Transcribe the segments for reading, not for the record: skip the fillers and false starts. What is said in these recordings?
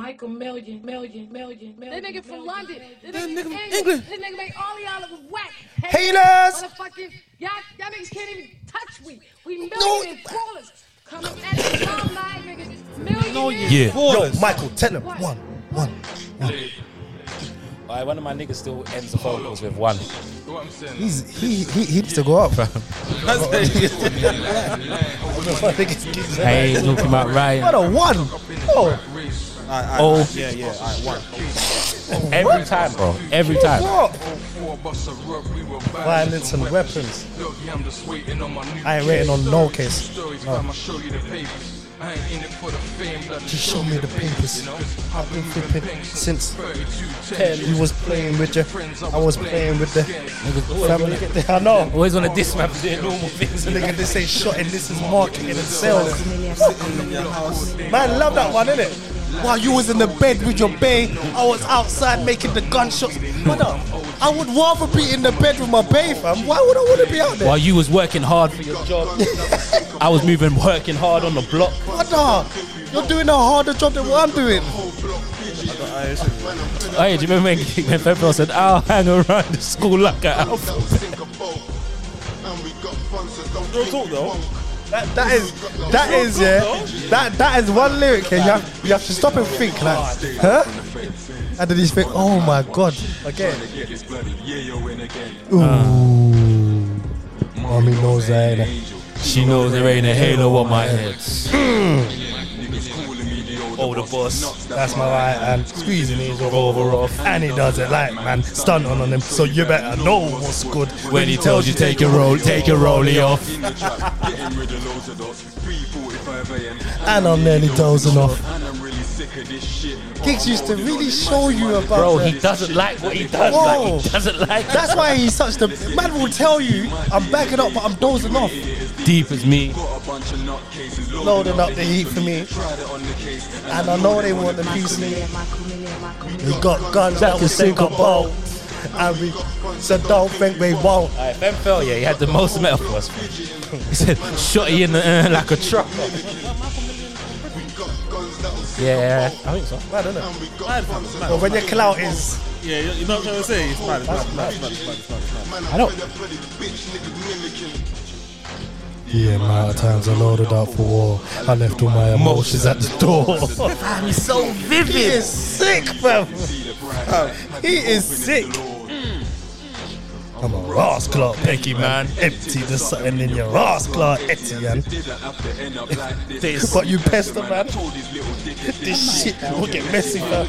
Michael Million. That nigga from London. That nigga nigga from English. England. That nigga make all y'all look whack. Haters! Motherfucking, y'all niggas can't even touch we. We million and crawlers. Coming at the top line, niggas. Million. Yeah. Yo, Michael, tell him. One. Alright, one of my niggas still ends the phone calls with one. He needs to go up, fam. I ain't talking about Ryan. What a one. Oh. Yeah. Alright, one. Every time, bro. Every time. What? Violence and weapons. I ain't waiting on no case. No. Just show me the papers. I've been flipping since 10. You was playing with you. I was playing with the family. I know. Always on a diss map doing normal things. Nigga, this ain't shot and this is marketing and sales. Man, love that one, innit? While you was in the bed with your bae, I was outside making the gunshots. Brother, I would rather be in the bed with my bae, fam. Why would I want to be out there? While you was working hard for your job, I was working hard on the block. Brother, you're doing a harder job than what I'm doing. Hey, do you remember when February said, I'll hang around the school like an alphabet? Real talk though. That is one lyric, and you have to stop and think, like, huh? And then you think, oh my god, again. Ooh, mommy knows I ain't. She knows there ain't a halo on my head. Oh, the boss, that's my right hand, squeezing his over off, and he does it like, man, stunt on him, so you better know what's good When he tells you take your rollie off. And I'm nearly dozing off. Giggs used to really show you about Bro, he doesn't like what he does. Whoa. Like, he doesn't like That's why he's such the man will tell you I'm backing up but I'm dozing off. deep as me. Loading up the heat for me. And I know they want the piece of me. We got guns that will sink a boat. And we so don't think we won't. Alright, Ben fell, yeah, he had the most metaphors. He said, shotty in the like a truck. Yeah, I think so. I don't know. But when your clout is Yeah, you know what I'm trying to say? It's mad. I don't. the amount of times I loaded up for war, I left all my emotions at the door. Man, he's so vivid. He is sick, fam. He is sick. I'm a rascal, Pecky man. Empty the something in your rascal, Etienne. But you pester, man. This shit will get messy, fam.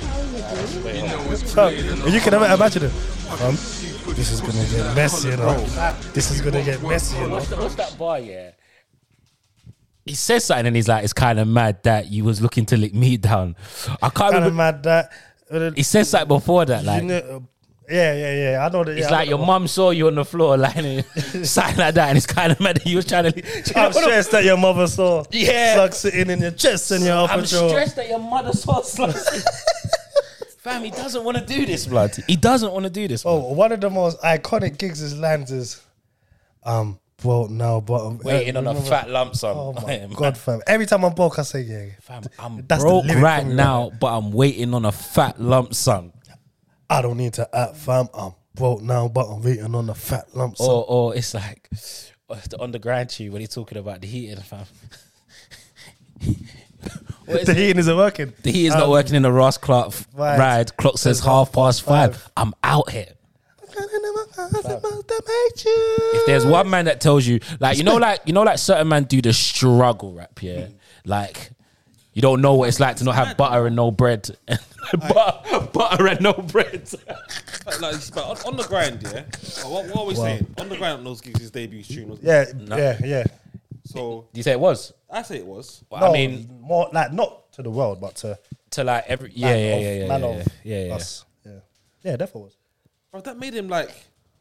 You can imagine it. This is gonna get messy, you know. This is gonna get messy, you know. What's that bar, yeah? He says something and he's like, it's kind of mad that you was looking to lick me down. I can't Kind of remember. mad that. He said something before that, like, Yeah. I know that. it's yeah, like your mum saw you on the floor, lying, something like that, and it's kind of mad that you was trying to. I'm stressed that your mother saw. Yeah. Slug sitting in your chest and your upper I'm jaw. stressed that your mother saw slugs. Fam, he doesn't want to do this, blood. He doesn't want to do this. Oh, one of the most iconic Giggs' lines is, well, now, but Waiting on a fat lump sum. Oh my god, fam! Every time I'm broke, I say, yeah. Fam, I'm That's the broke lyric right for me, now, but I'm waiting on a fat lump sum. I don't need to act, fam. I'm broke now, but I'm waiting on a fat lump sum. Or it's like the underground tune when he's talking about the heating, fam. The heating isn't working. The heating's not working in the Ross Clark Right. ride. Clock says 5:30. I'm out here. If there's one man that tells you, like, you know, like certain man do the struggle rap, yeah, like you don't know what it's like to not have butter and no bread, butter and no bread. But on the grind, yeah. What are we saying? On the grind, on those gigs, his debut tune was. Yeah. So Do you say it was? I say it was. Well, No, I mean, more like not to the world, but to to like every man of yeah. us. Yeah, definitely was. Bro, that made him like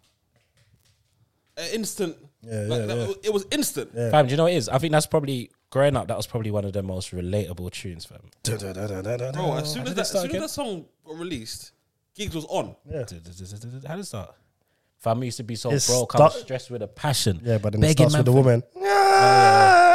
an instant. Yeah, like, yeah. It was instant. Yeah. Fam, do you know what it is? I think that's probably growing up. That was probably one of the most relatable tunes, fam. Bro, as soon as that song got released, Giggs was on. Yeah. How did it start? Fam, I used to be so It broke. I was start- stressed with a passion. Yeah, but then it Begging starts with man the woman.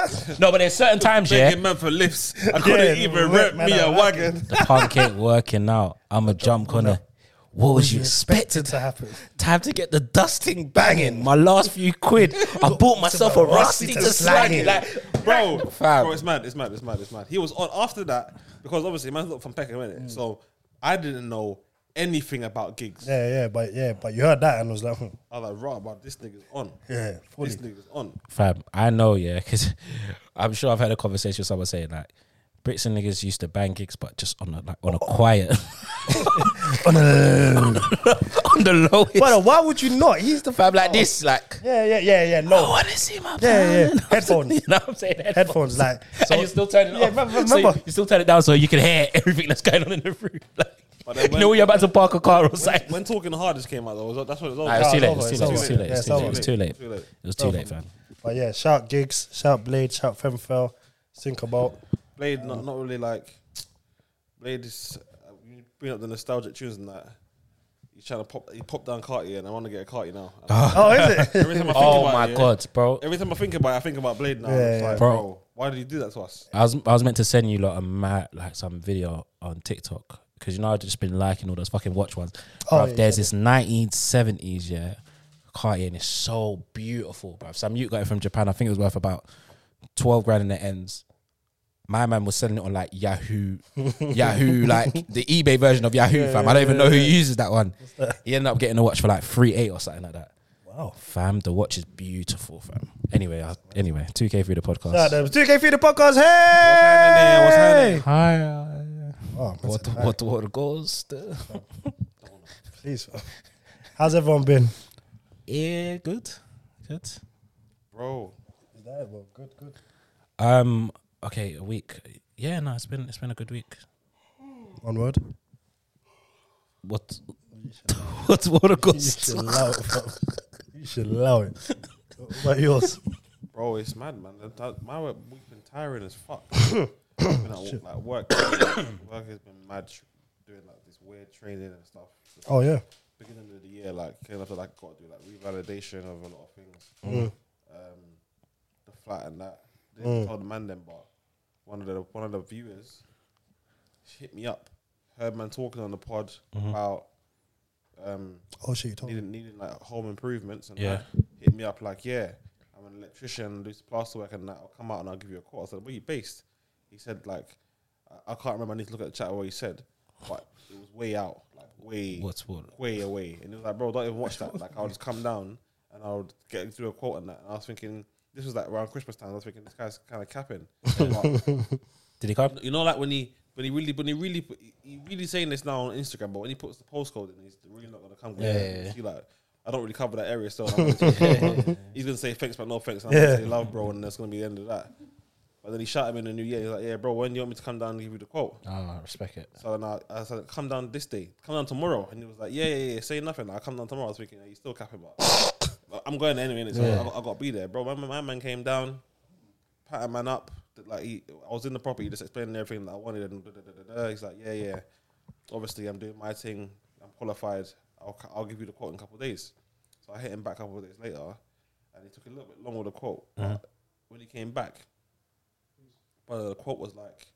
No, but there's certain times, Begging man for lifts. I couldn't even rent me a wagon. the punk ain't working out. I'ma jump on it. What was you expected to happen? Time to get the dusting banging. My last few quid, I bought myself a rusty to slag it. Like, Bro, fam. bro, it's mad. He was on after that because obviously man's not from Peckham, innit? So I didn't know anything about gigs. But you heard that and was like, I was like, right, but this nigga's on. Yeah, fully. This nigga's on. Fam, I know, yeah, because I'm sure I've had a conversation with someone saying like, Brits and niggas used to bang gigs, but just on a quiet, on the low. But why would you not? He's the Fam like this, like yeah. I No, want to see my yeah. man. Headphones, You know what I'm saying? headphones, like. And you still turn it off. remember. So you still turn it down so you can hear everything that's going on in the room. Like, But then you know when you're about to park a car or something. When Talking Hardest came out, though, that's what it was all It was too late. it's It was too late. over. It was too late. Yeah, It was too late. it's over. It was too late, fam. But yeah, shout Gigs, shout Blade, shout Femfell, think about. Blade, not really like. Blade is. You bring up the nostalgic tunes and that. He's trying to pop. He popped down Cartier, and I want to get a Cartier now. Oh, is it? Every time I think Oh about my it, god, bro! Every time I think about it, I think about Blade now. Yeah, It's yeah. like, Bro. bro, why did you do that to us? I was meant to send you like a mad some video on TikTok because you know I've just been liking all those fucking watch ones. Oh, Bruv, yeah, there's this 1970s Cartier and it's so beautiful, bruv. Some mute got it from Japan. I think it was worth about 12 grand in the ends. My man was selling it on like Yahoo, like the eBay version of Yahoo, fam. I don't even know who uses that one. He ended up getting a watch for like 3.8 or something like that. Wow. Fam, the watch is beautiful, fam. Anyway, 2K through the podcast. Shout out to 2K for the podcast. Hey! What's happening? Hi. Oh, What goes? Please. How's everyone been? Yeah, good. Bro, Good. Okay, a week. Yeah, no, it's been a good week. One word. What's what a You ghost? should allow it, fam. You should allow it. What about yours? bro, it's mad, man. My week's been tiring as fuck. Been at like work has been mad. Doing like this weird training and stuff. Oh, yeah. Beginning of the year, like came after like got to do like revalidation of a lot of things. The flat and that. Didn't tell the man then, but one of the viewers hit me up. Heard man talking on the pod about Oh, shit, you told me. needing like home improvements and Yeah. that. Hit me up like, yeah, I'm an electrician, do some plaster work and that. I'll come out and I'll give you a call. I said, where you based? He said like, I can't remember. I need to look at the chat what he said, but it was way out, like way way away. And it was like, bro, don't even watch that. Like, I'll just come down and I'll get through a quote on that. And I was thinking, this was like around Christmas time. I was thinking, this guy's kind of capping. Did he come? You know, like when he really saying this now on Instagram, but when he puts the postcode in, he's really not gonna come. Yeah. See, like, I don't really cover that area, so he's gonna say thanks, but no thanks. And I'm gonna say love, bro, and that's gonna be the end of that. But then he shot him in the new year. He's like, yeah, bro, when do you want me to come down and give you the quote? Oh, I respect it. So then I said, come down this day, come down tomorrow, and he was like, yeah, say nothing. I'll come down tomorrow. I was thinking, he's still capping, but I'm going anyway, innit? So I got to be there, bro. My man came down, pat a man up. Like I was in the property, just explaining everything that I wanted, and he's like, yeah. Obviously, I'm doing my thing. I'm qualified. I'll give you the quote in a couple of days. So I hit him back a couple of days later, and he took a little bit longer with the quote. But when he came back, but the quote was like,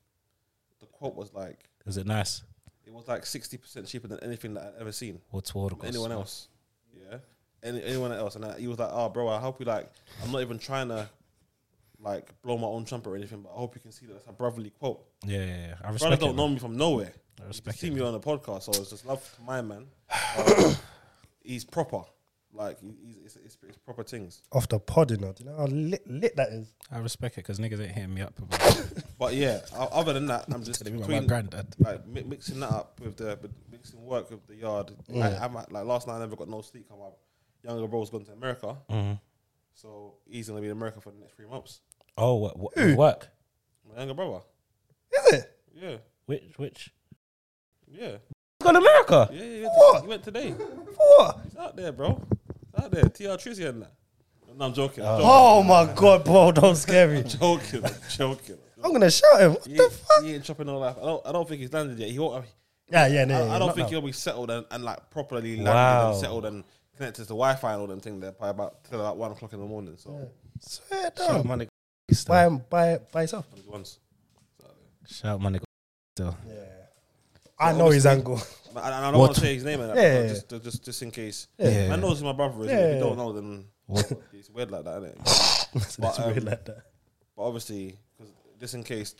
Was it nice? it was like 60% cheaper than anything that I'd ever seen. What's what? From anyone else. Yeah. Anyone else. And he was like, oh, bro, I hope you like, I'm not even trying to like blow my own trumpet or anything, but I hope you can see that it's a brotherly quote. Yeah. I Brothers respect don't it. know me from nowhere. I respect See it. me on the podcast, so it's just love to my man. He's proper. Like, it's proper things. Off the pod, you know. Do you know how lit that is? I respect it because niggas ain't hitting me up. But yeah, other than that, I'm just Telling me about between, my granddad. like mixing that up with mixing work with the yard. I'm like last night I never got no sleep. My younger bro's gone to America, so he's gonna be in America for the next 3 months. Oh, what work? My younger brother, Is it? yeah, Which? yeah, Gone to America. yeah. What? He went today. What? He's out there, bro. He's out there. TR Trizzy and that. No, I'm joking. Oh, my God, bro. Don't scare me. I'm joking. I'm going to shout him. What the fuck? He ain't chopping all that. I don't think he's landed yet. He won't. Yeah. I don't not think now. he'll be settled and like properly landed Wow. and settled and connected to Wi-Fi and all them things there by about till about 1 o'clock in the morning. So Swear down. My nigga by yourself. Once. Shout out my nigga. Still. Yeah. I know his angle. And I don't want to say his name, Yeah. just in case. Yeah. Man knows who my brother is. Yeah. If you don't know, then it's weird like that, isn't it? That's weird like that. But obviously, just in case,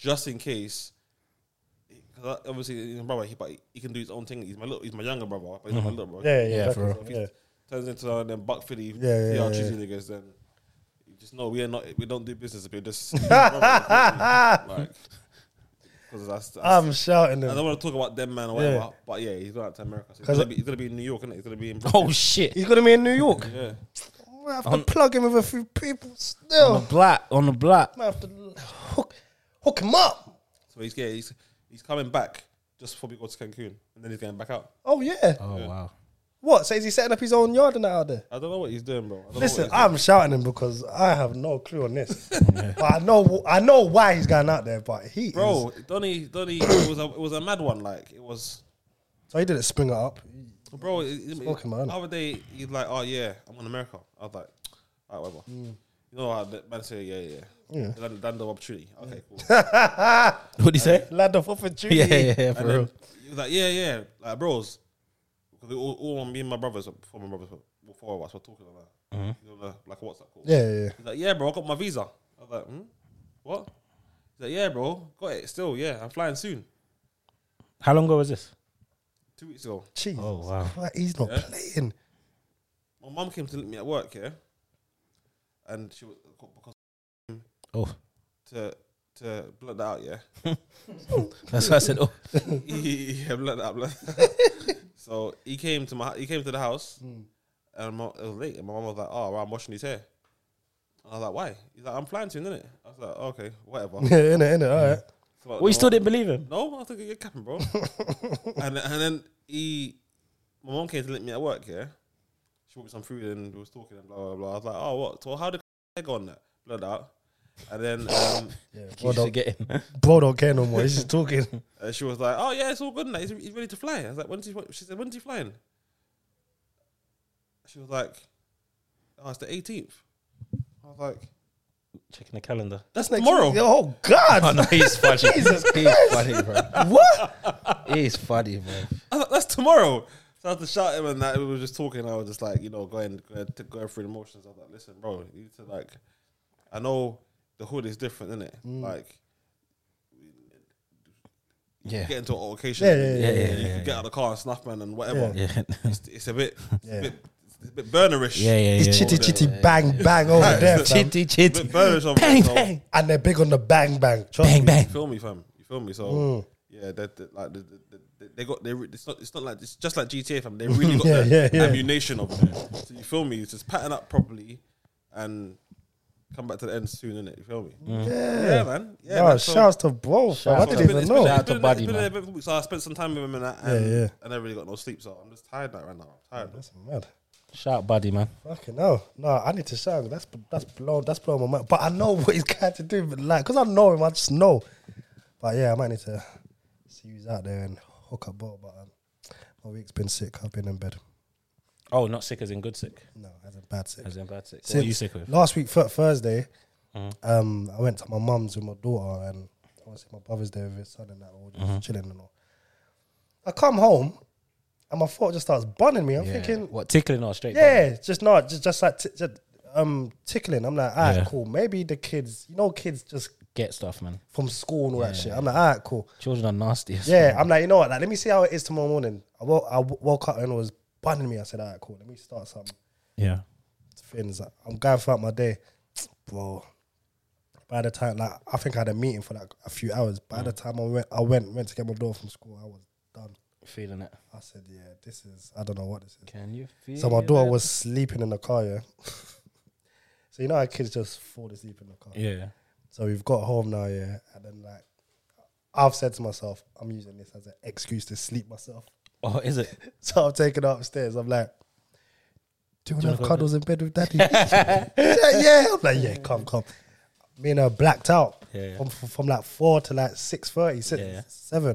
because obviously his brother, he can do his own thing. He's my younger brother, but he's my little brother. Yeah, Yeah, for real. So if he turns into them Buck Philly, Yeah. cheesy niggas, then you just know we don't do business. We're just like. Because I'm shouting I him. don't want to talk about them, man, or whatever. Yeah. But yeah, he's going out to America. So 'Cause he's gonna be in New York, isn't it? He's gonna be in. Oh shit. He's gonna be in New York. Yeah. I have to plug him with a few people On still. the block. I have to hook him up. So he's coming back just before we go to Cancun, and then he's going back out. Oh yeah. Oh wow. What? So is he setting up his own yard and that out there? I don't know what he's doing, bro. I don't know Listen, what he's I'm shouting him because I have no clue on this. But I know why he's going out there. But he, doing. is, Bro, Donny, it was a mad one. Like it was, so he didn't spring it up. bro. Smoking, man. The other day he's like, "Oh yeah, I'm in America." I was like, "Alright, whatever." You know how the man say, "Yeah." Land of opportunity. Okay, cool. What'd he say? Land of opportunity. Yeah, for And then real. he was like, "Yeah, like bros." Because all me and my brothers, four of us were talking on that. You know, like a WhatsApp call. Yeah. He's like, "Yeah, bro, I got my visa." I was like, "What?" He's like, "Yeah, bro, got it still. Yeah, I'm flying soon." How long ago was this? 2 weeks ago. Jeez. Oh, wow. Like, he's not playing. My mum came to meet me at work, yeah, and she was because Oh. to blurt that out, yeah. That's what I said. Oh. Yeah, blurt that out. So he came to the house, and it was late, and my mum was like, "Oh, well, I'm washing his hair." And I was like, "Why?" He's like, "I'm flying soon, innit?" I was like, "Okay, whatever." Yeah, innit, all right. So, Well, you still didn't believe him? No, I think you're capping, bro. and then my mom came to let me at work, yeah. She brought me some food and we was talking and blah, blah, blah. I was like, "Oh, what? So how did I go on that?" Blood out. And then Bro don't care no more. He's just talking. she was like, "Oh, yeah, it's all good now. He's ready to fly." I was like, she said, "When's he flying?" She was like, "Oh, it's the 18th. I was like, Checking the calendar. "That's tomorrow." Oh, God. Oh, no, he's funny. Jesus He's funny, bro. What? He's funny, bro. I was like, "That's tomorrow." So I had to shout him and that. We were just talking. I was just like, going through the motions. I was like, "Listen, bro, you need to like, I know the hood is different, isn't it? Like, Yeah. get into an altercation. Yeah. You can get out of the car and snuff man and whatever. Yeah. It's a bit burnerish. Yeah. It's chitty bang bang over there, fam. Chitty. It's a bit burnerish over Bang, there. So, bang. And they're big on the bang bang. Trust Bang, me. bang. you feel me, fam? You feel me? So yeah, it's not like it's just like GTA, fam. They really got the ammunition of it. So you feel me? It's just pattern up properly and come back to the end soon, innit? You feel me? Yeah, man. Yeah, No, man. So- shouts to bro, fam. I didn't even know. Shout out to Buddy, man. So I spent some time with him and that, Yeah. and I never really got no sleep. So I'm just tired right now. I'm tired. That's mad. Shout Buddy, man. Fucking hell. No, I need to shout. That's blown my mind. But I know what he's got to do. But like, because I know him, I just know. But yeah, I might need to see who's out there and hook up ball. But my week's been sick. I've been in bed. Oh, not sick as in good sick. No, as in bad sick. As in bad sick. What Since are you sick with? Last week, Thursday, I went to my mum's with my daughter and obviously my brother's there with his son and that, all just chilling and all. I come home and my thought just starts bunning me. I'm thinking, What, tickling or straight? yeah, just like tickling. I'm like, alright, Yeah. cool. Maybe the kids, kids just Get stuff, man. from school and all that shit. I'm like, alright, cool. Children are nasty. as Yeah, well. I'm like, you know what? Like, let me see how it is tomorrow morning. I woke up and it was bunning me. I said, alright, cool. Let me start some Yeah. things. I'm going throughout my day, bro. By the time, like, I think I had a meeting for like a few hours. By the time I went to get my daughter from school, I was done. Feeling it. I said, yeah, this is, I don't know what this is. Can you feel So my daughter it? was sleeping in the car, yeah. So you know how kids just fall asleep in the car. Yeah. So we've got home now, yeah, and then like I've said to myself, I'm using this as an excuse to sleep myself. Oh, is it? So I'm taking her upstairs. I'm like, do you want to have go cuddles in bed with daddy? Yeah. I'm like, yeah, come. Me and her blacked out Yeah. from like 4 to like 6:30, Yeah. 7.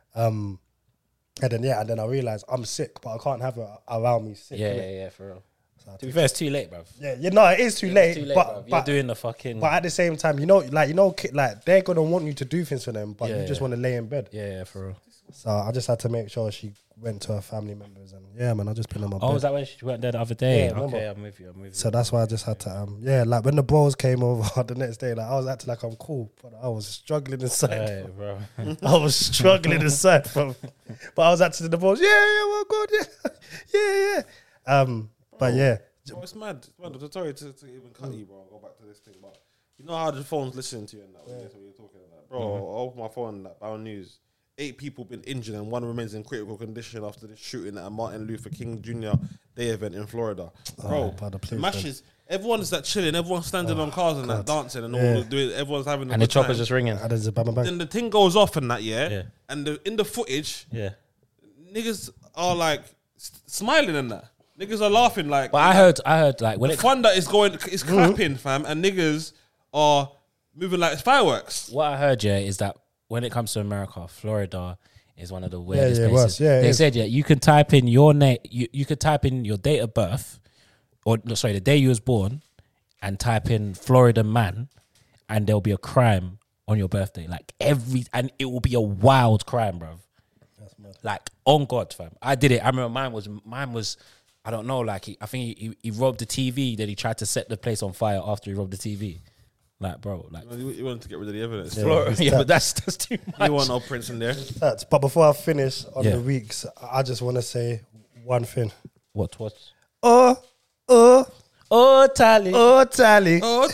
And then I realised I'm sick, but I can't have her around me sick. innit? Yeah, for real. To be fair, it's too late, bruv. Yeah, it is too late. It's too late, but bruv. You're doing the fucking. But at the same time, like they're gonna want you to do things for them, but you just want to lay in bed. Yeah, for real. So I just had to make sure she went to her family members, and yeah, man, I just put on my bed. Oh, was that when she went there the other day? Yeah, remember? Okay, I'm with you. So that's why I just had to, like when the bros came over the next day, like I was acting like I'm cool, but I was struggling inside. Hey, bro. I was struggling inside, but I was acting to the bros. Yeah, well, good, yeah. But yeah. Bro, it's mad. Sorry to even cut you, bro. I'll go back to this thing, but you know how the phone's listening to you and that. When you're talking about that, bro. I open my phone, like Bound News. 8 people been injured and 1 remains in critical condition after the shooting at a Martin Luther King Jr. Day event in Florida. Bro, the mashes. Everyone's that chilling. Everyone's standing on cars and that dancing and all doing. Everyone's having. And the chopper's just ringing. Then the thing goes off and that, and in the footage, niggas are like smiling and that. Niggas are laughing like. But I heard like when the thunder is going, it's clapping, fam, and niggas are moving like it's fireworks. What I heard, is that when it comes to America, Florida is one of the weirdest places. They said, you can type in your name, you could type in your date of birth, the day you was born, and type in Florida man, and there'll be a crime on your birthday. And it will be a wild crime, bro. Like, on God, fam. I did it. I remember mine was, I don't know, like, I think he robbed the TV, then he tried to set the place on fire after he robbed the TV. Like, bro, like... You wanted to get rid of the evidence. But that's too much. You want no prints in there. But before I finish on the weeks, I just want to say one thing. What? Oh, tally. I can't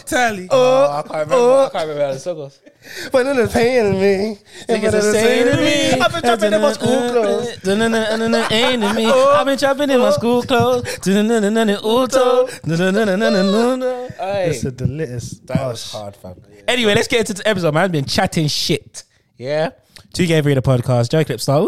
remember how the song goes. But then it's paying me. Niggas are saying to me, I've been jumping in my school clothes. I've been jumping in my school clothes. Listen, the latest. That was hard, fam. Anyway, let's get into the episode, man. I've been chatting shit. Yeah? 2K3 the podcast. Joe Clip Star.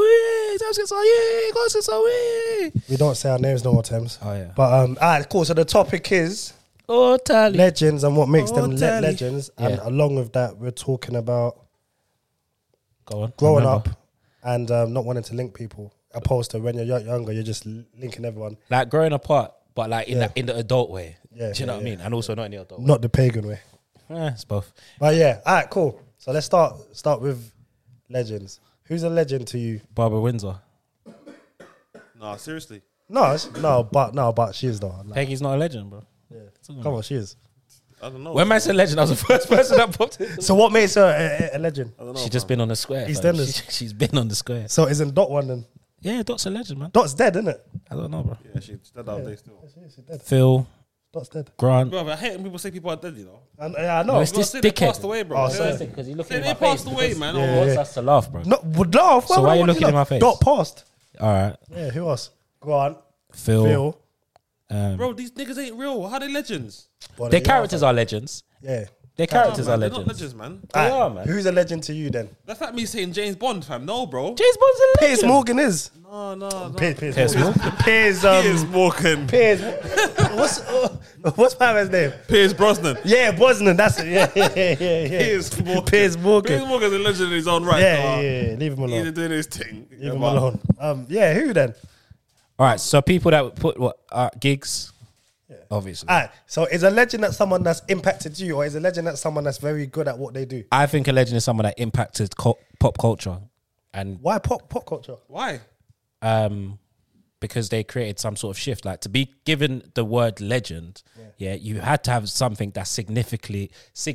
We don't say our names no more times. Oh, yeah. But, alright, cool. So the topic is legends and what makes them legends. And along with that, we're talking about growing up and not wanting to link people. Opposed to when you're younger, you're just linking everyone. Like growing apart, but like in the adult way. Yeah, do you know what I mean? And also not in the adult way. Not the pagan way. It's both. But yeah, alright, cool. So let's start with legends. Who's a legend to you? Barbara Windsor. No, seriously. But she is though. Like, Peggy's not a legend, bro. Yeah. Come on, she is. I don't know. When man said legend, I was the first person that popped in. So what makes her a legend? I don't know. She's just been on the square. EastEnders. She's been on the square. So isn't Dot one then? Yeah, Dot's a legend, man. Dot's dead, isn't it? I don't know, bro. Yeah, she's dead out there still. She's dead. Phil, Dot's dead. Grant. Bro, I hate when people say people are dead, you know. I know. No, it's this They dickhead. passed away, bro. Oh, Say sorry. Because he's looking Say in they my face. passed away, man. Yeah. He wants us to laugh, bro. No, would laugh. So why are you looking in my face? Dot passed. All right. Yeah, who else? Grant. Phil. Bro, these niggas ain't real. How they legends? Well, Their they characters are legends. Yeah. Their characters are They're not legends. legends, man. They are, man. Who's a legend to you then? That's like me saying James Bond, fam. No, bro. James Bond's a legend. Piers Morgan is. No. Piers Morgan. Piers Morgan. Piers. What's my man's name? Piers Brosnan. Yeah, Brosnan. That's it. Yeah. Piers Morgan. Piers Morgan. Piers Morgan's a legend in his own right. Yeah. Leave him He's alone. doing his thing. Leave him alone. Who then? All right, so people that would put gigs, obviously. All right. So is a legend that someone that's impacted you, or is a legend that someone that's very good at what they do? I think a legend is someone that impacted pop culture, and Why pop culture? Why? because they created some sort of shift. Like to be given the word legend, you had to have something that significantly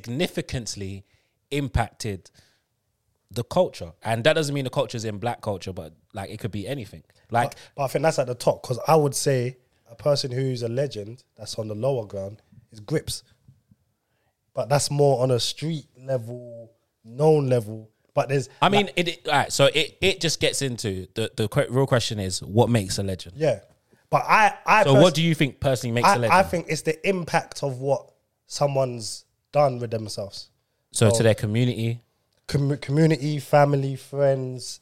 impacted the culture, and that doesn't mean the culture is in black culture, but like it could be anything. Like, but I think that's at the top, because I would say a person who's a legend that's on the lower ground is Grips, but that's more on a street level, known level. But there's, I mean, all right. So it just gets into the real question is what makes a legend. yeah. But I So what do you think personally makes a legend? I think it's the impact of what someone's done with themselves. So to their community. Community, family, friends.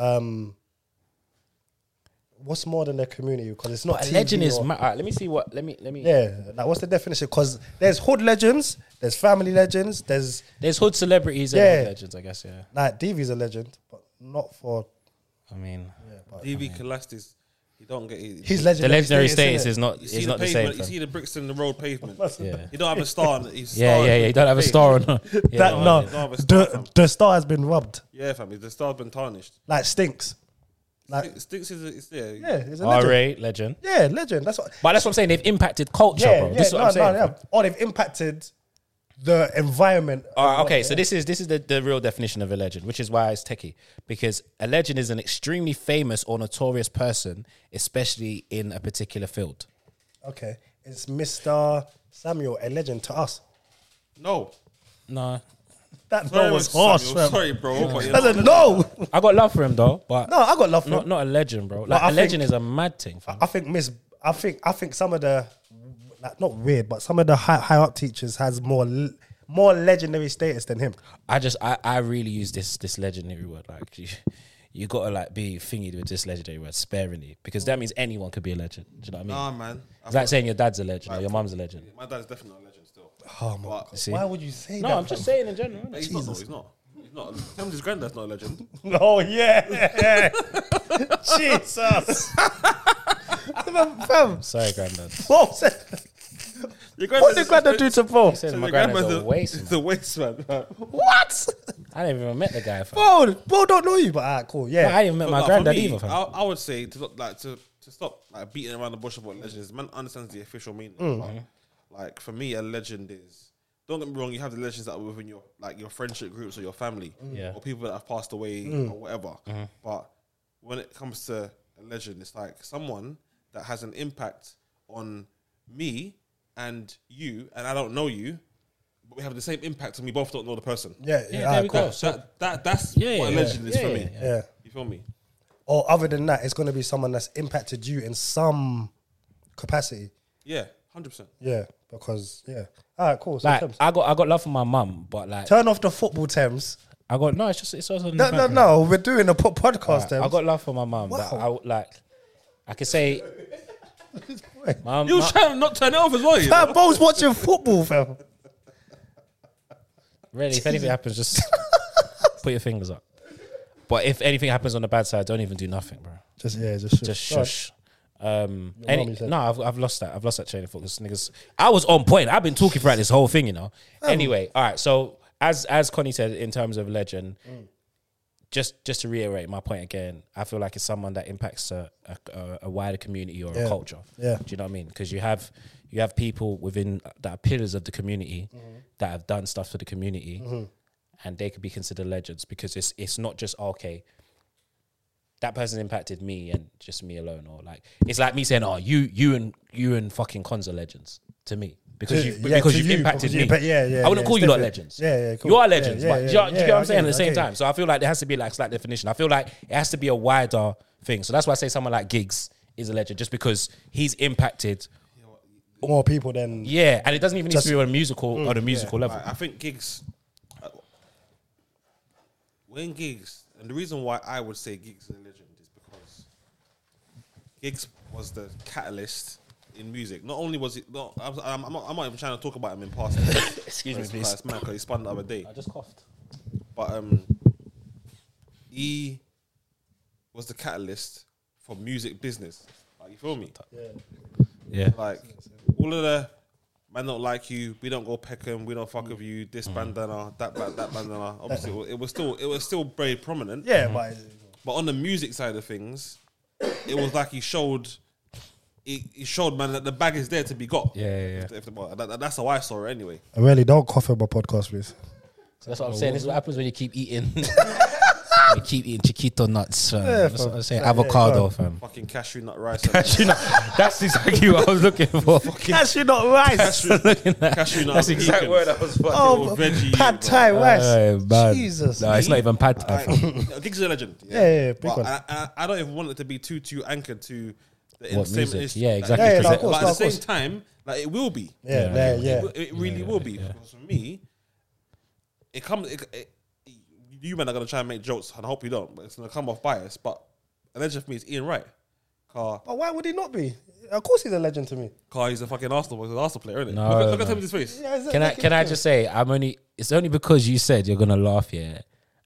What's more than their community? Because it's not But a TV legend is. or- All right, let me see what. Let me. Yeah, like what's the definition? Because there's hood legends, there's family legends, there's There's hood celebrities and Yeah. hood legends, I guess. Yeah. like Davey's a legend, but not for. I mean, DV Calastis He don't get His The legendary status, status is not You see is the not the pavement. same. You fam. see the bricks in the road pavement. Yeah. He don't have a star. On it. He's Yeah. You don't have a star on. That Yeah. no, you don't have a star, fam. the star has been robbed. Yeah, fam. The star's been tarnished. Like Stinks. Like Stinks is yeah. yeah, it's a legend. R.A. legend. Yeah, legend. That's what. But that's what I'm saying. They've impacted culture, Yeah, bro. yeah, This is what I'm saying. yeah. Or they've impacted the environment. Okay, so this is the real definition of a legend, which is why it's techie. Because a legend is an extremely famous or notorious person, especially in a particular field. Okay, is Mr. Samuel a legend to us? No. No, That Sorry, no was Samuel. harsh, fam. Sorry, bro. But I said no. I got love for him though, but No, I got love for him. not a legend, bro. But Like I a legend think- is a mad thing. Fam. I think some of the like, not weird, but some of the high up teachers has more legendary status than him. I really use this legendary word. Like you gotta like be thingy with this legendary word sparingly, because that means anyone could be a legend. Do you know what I mean? Nah, man. It's like saying your dad's a legend or your mum's a legend. My dad's definitely not a legend still. Oh my But See? Why would you say No, that? I'm just fam? saying in general. innit? he's not. Though, he's not. He's not. Tell him his granddad's not a legend. Oh yeah. Jesus. Fam. Sorry, granddad. Whoa, Your what did Granddad do to Paul? Said So my your granddad's grandma's a waste. It's a waste, man. What? I never even met the guy. Fam. Bro, don't know you, but alright, cool. Yeah. I even met my But, granddad for me, either. Fam. I would say to stop like beating around the bush about legends. Man understands the official meaning. But, like for me, a legend is. Don't get me wrong. You have the legends that are within your friendship groups or your family, Yeah. or people that have passed away or whatever. But when it comes to a legend, it's like someone that has an impact on me and you, and I don't know you, but we have the same impact, and we both don't know the person. Yeah, Yeah, alright, there we cool. go. So That's Yeah, what a yeah, legend is yeah, for yeah, me. yeah. Yeah. You feel me? Or other than that, it's going to be someone that's impacted you in some capacity. Yeah, 100%. Yeah, because all right, cool. So like Thames. I got love for my mum, but like Turn off the football, Thames. I got no. It's also No. We're doing a podcast, Thames. I got love for my mum, but Wow. I would, like I could say. You was trying to not turn it off as well. You know? Fam, bro's watching football, fam. Really, if anything happens, just put your fingers up. But if anything happens on the bad side, don't even do nothing, bro. Just Shush. mum, you said. No, I've lost that. I've lost that train of focus, niggas. I was on point. I've been talking throughout this whole thing, you know. Anyway, all right. So as Connie said, in terms of legend, just to reiterate my point again, I feel like it's someone that impacts a wider community or a culture. Yeah. Do you know what I mean? Because you have people within that are pillars of the community that have done stuff for the community, and they could be considered legends because it's not just okay. That person impacted me and just me alone, or like it's like me saying, "Oh, you and fucking Cons are legends to me because To- you've yeah, to you, impacted because me." you impa- yeah, I wouldn't call it's you lot different. legends. Yeah, cool. You are legends, Yeah, but yeah, do you get what yeah, I'm saying? I At the get same it. time, so I feel like there has to be like slight definition. I feel like it has to be a wider thing. So that's why I say someone like Giggs is a legend, just because he's impacted. More people than Yeah, and it doesn't even need Just- to be on a musical level. I think Giggs, when Giggs, and the reason why I would say Giggs is a legend is because Giggs was the catalyst in music. Not only was it, I'm not even trying to talk about him in past. Excuse me, please. Christ, man, because he spun the other day. I just coughed. But he was the catalyst for music business. Like, you feel me? Yeah. Like all of the man don't like you, we don't go Peckham, we don't fuck with you, this bandana, that bandana. Obviously, it was still very prominent. yeah, But on the music side of things, it was like he showed man that the bag is there to be got. Yeah. That's how I saw it anyway. I really don't cough on my podcast, please. So that's what I'm saying. This is what happens when you keep eating. You keep eating chiquito nuts, fam. That's what I'm saying. Avocado, fam. Fucking cashew nut rice. Cashew nut. That's exactly what I was looking for. Actually, not rice. Cashew nut. That's the exact pecans. word I was fucking. Oh, veggie, pad thai rice. man. Jesus. No, it's not even pad thai, fam. Giggs is a legend. Yeah, big But one. I don't even want it to be too anchored to the What, same. music? it's- Yeah, exactly. Yeah, no, But of course, at no, the of same course. time, like it will be. Yeah. It really will be. Because for me, it comes. You men are gonna try and make jokes, and I hope you don't. But it's gonna come off bias. But a legend for me is Ian Wright. Car But why would he not be? Of course, he's a legend to me. he's a fucking Arsenal. He's an Arsenal player, isn't he? No, look at no. him in his face. Yeah, Can I just say, it's only because you said you're gonna laugh, yeah.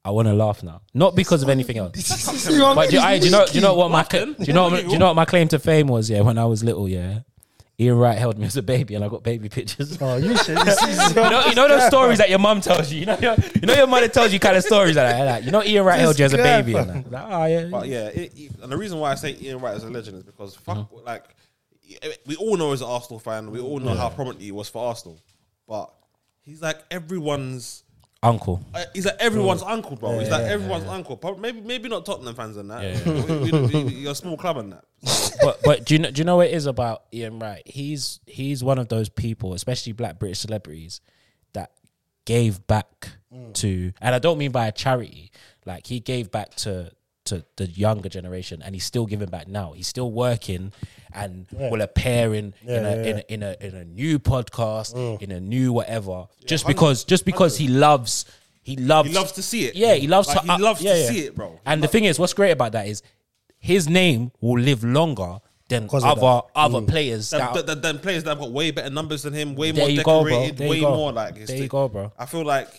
I want to laugh now, not because of anything else. You But do you know what my claim to fame was? Yeah, when I was little, yeah, Ian Wright held me as a baby, and I got baby pictures. Oh, you should. You know those stories that your mum tells you. You know your mother tells you kind of stories like that. Like, you know, Ian Wright held you as a baby. And that. Like, oh yeah. But yeah, and the reason why I say Ian Wright is a legend is because like we all know he's an Arsenal fan. We all know how prominent he was for Arsenal, but he's like everyone's uncle. He's like everyone's uncle, bro. He's like everyone's uncle. Maybe not Tottenham fans and that. You're a small club and that. But do you know what it is about Ian Wright? He's one of those people, especially black British celebrities, that gave back to, and I don't mean by a charity. Like, he gave back to the younger generation, and he's still giving back now. He's still working and will appear in a new podcast, in a new whatever. Just because he loves to see it. Yeah, he loves like, to he loves to see it, bro. And the thing is, what's great about that is his name will live longer than other players. Than players that have got way better numbers than him, way There more you go, bro. decorated, There way you go. more like. There you go, bro. I feel like,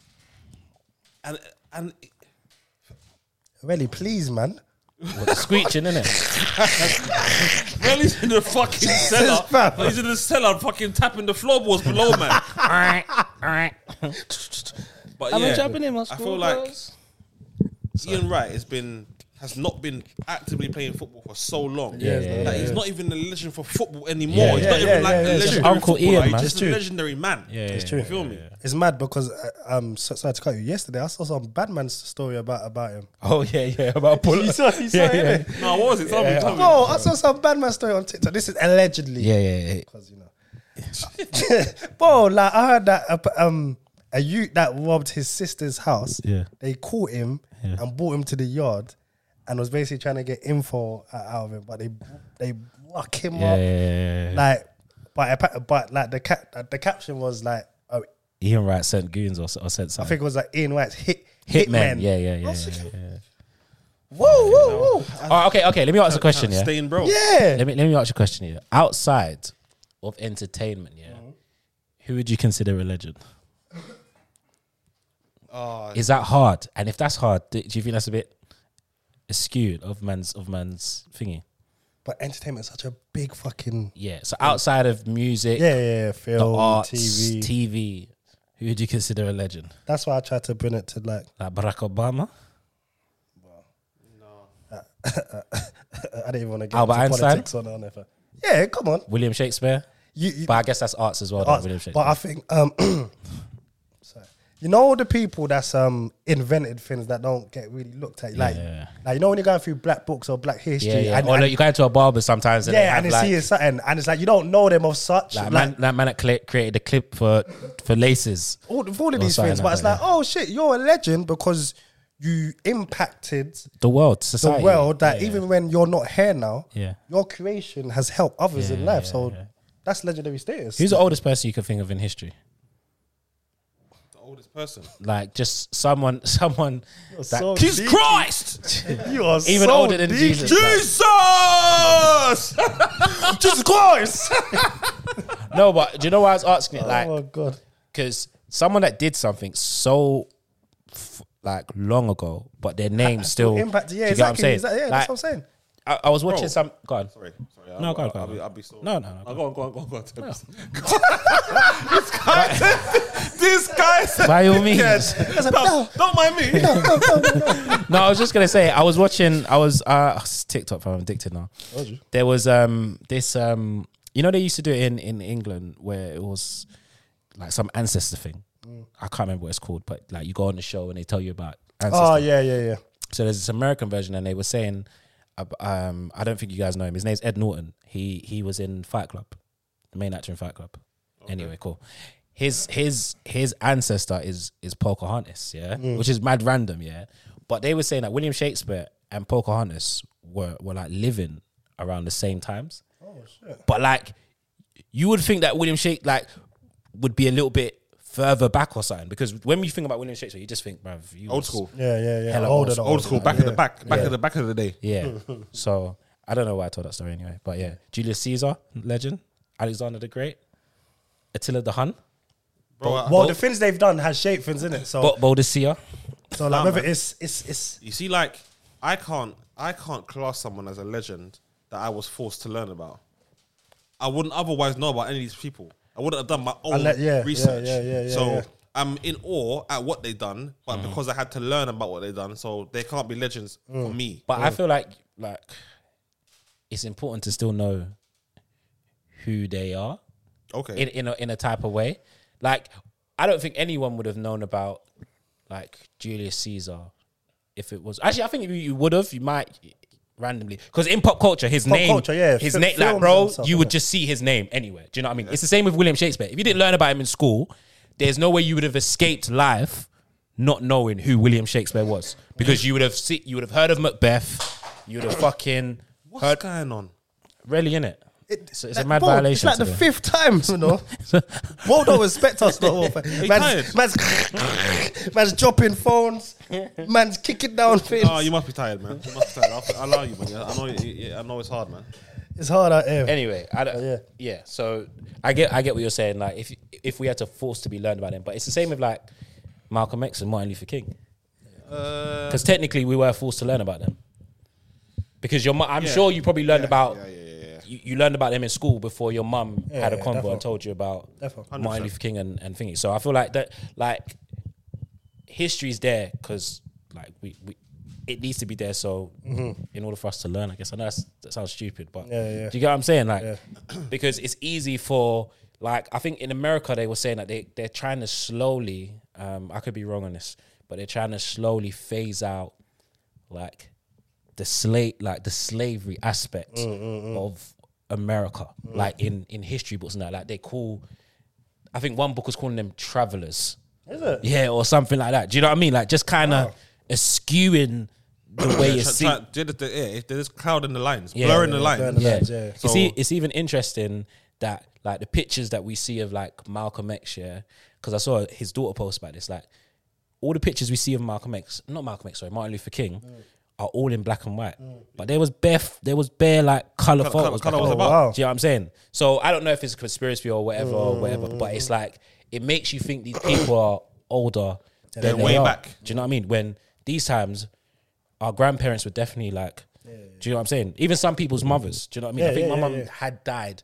and Really, please, man. Screeching, innit? Relly's in the fucking cellar. He's in the cellar, fucking tapping the floorboards below, man. But yeah, I feel like Ian Wright has not been actively playing football for so long. He's not even a legend for football anymore. He's not even like a legendary Uncle footballer. Ian, He's man. just a legendary man. It's true. You feel me? It's mad because sorry to cut you. Yesterday, I saw some Batman story about him. Oh yeah, about pull. You saw it, innit? No, what was it? Tell me. No, I saw some Batman story on TikTok. This is allegedly. Yeah. Because bro, like I heard that a youth that robbed his sister's house. Yeah. They caught him and brought him to the yard, and was basically trying to get info out of him, but they lock him up. Like, but like the caption was like, oh, Ian Wright sent goons or sent something. I think it was like Ian Wright's Hitman. Yeah. Whoa. Oh, okay. Let me ask a question. Yeah. Staying bro. Yeah. Let me ask you a question here. Outside of entertainment, who would you consider a legend? Is that hard? And if that's hard, do you think that's a bit skewed of man's thingy? But entertainment is such a big fucking So outside of music, film, the arts, TV. TV, who would you consider a legend? That's why I tried to bring it to like Barack Obama, I didn't even want to get Albert into Einstein? politics on it. Yeah, come on. William Shakespeare. But I guess that's arts as well. William Shakespeare. But I think sorry. You know the people that's invented things that don't get really looked at, like you know when you're going through black books or black history, and or like you go into a barber sometimes, and and they see something, and it's like you don't know them of such. Like that man that created a clip for laces. All of these things, but it's like, oh shit, you're a legend because you impacted the world, society, the world. That even when you're not here now, Yeah. your creation has helped others in life. So that's legendary status. Who's the oldest person you could think of in history? The oldest person. Like just someone that so Jesus deep. Christ! You are even so older than deep. Jesus. Jesus! Jesus Christ! No, but do you know why I was asking it? Like, Oh my god. because someone that did something so like long ago, but their name still Impacted. Yeah, do you get what I'm saying? exactly. Yeah, Like, that's what I'm saying. I was watching Bro. some. Go on. Sorry. No, go on. I'll be so. No. Go on. This guy said, By all means. don't mind me. No, I was just gonna say I was watching. It's TikTok. I'm addicted now. There was this you know they used to do it in England where it was like some ancestor thing. I can't remember what it's called, but like you go on the show and they tell you about ancestors. Oh yeah. So there's this American version, and they were saying, I don't think you guys know him. His name's Ed Norton. He was in Fight Club, the main actor in Fight Club. Okay. Anyway, cool. His ancestor is Pocahontas, which is mad random, But they were saying that William Shakespeare and Pocahontas were like living around the same times. Oh shit. But like, you would think that William Shakespeare like would be a little bit further back or something, because when you think about William Shakespeare, you just think, bruv, Old school. Yeah. Hella Old School. Back of the back of the day. Yeah. So I don't know why I told that story anyway, but yeah, Julius Caesar, legend. Alexander the Great, Attila the Hun, Bro, Well, the things they've done has shaped things in it. So Boadicea. So like Nah, whether man. it's You see, like I can't class someone as a legend that I was forced to learn about. I wouldn't otherwise know about any of these people. I wouldn't have done my own research. So I'm in awe at what they've done, but because I had to learn about what they've done, so they can't be legends for me. But I feel like it's important to still know who they are. Okay. In a type of way. Like, I don't think anyone would have known about like Julius Caesar if it was. Actually, I think you would have. You might randomly, because in pop culture, his name, films like, bro, and stuff, you would innit? just see his name anywhere. Do you know what I mean? It's the same with William Shakespeare. If you didn't learn about him in school, there's no way you would have escaped life not knowing who William Shakespeare was, because you would have heard of Macbeth. You would have fucking What's going on? really innit. It's a mad bro, violation. It's like the today. 5th time, you know. Well, don't respect us, though. tired? Man's dropping phones. Man's kicking down things. Oh, you must be tired, man. You must be tired. I allow you, man. I know it's hard, man. It's hard out here. Anyway, yeah. So I get what you're saying. Like, if we had to force to be learned about them, but it's the same with like Malcolm X and Martin Luther King, because technically we were forced to learn about them. Because I'm sure you probably learned about. You learned about them in school before your mum had a convo definitely. and told you about Definitely. Martin Luther King and thingy. So I feel like that, like, history's there because like we it needs to be there. So in order for us to learn, I guess. I know that sounds stupid, but do you get what I'm saying? Like, because it's easy for, like, I think in America they were saying that they're trying to slowly. I could be wrong on this, but they're trying to slowly phase out like the slavery aspect of America, like in history books and that. Like, they call, I think one book was calling them travelers. Is it? Yeah, or something like that. Do you know what I mean? Like, just kind of eschewing the way you see. There's cloud in the lines, blurring the lines. Yeah. So, It's even interesting that like the pictures that we see of like Malcolm X, because I saw his daughter post about this. Like, all the pictures we see of Martin Luther King, are all in black and white. But there was bare like color photos. Colour was Oh, about. wow. Do you know what I'm saying? So I don't know if it's a conspiracy or whatever, but it's like, it makes you think these people are older than They're they way are. back. Do you know what I mean? When these times, our grandparents were definitely like, do you know what I'm saying? Even some people's mothers. Do you know what I mean? I think my mum had died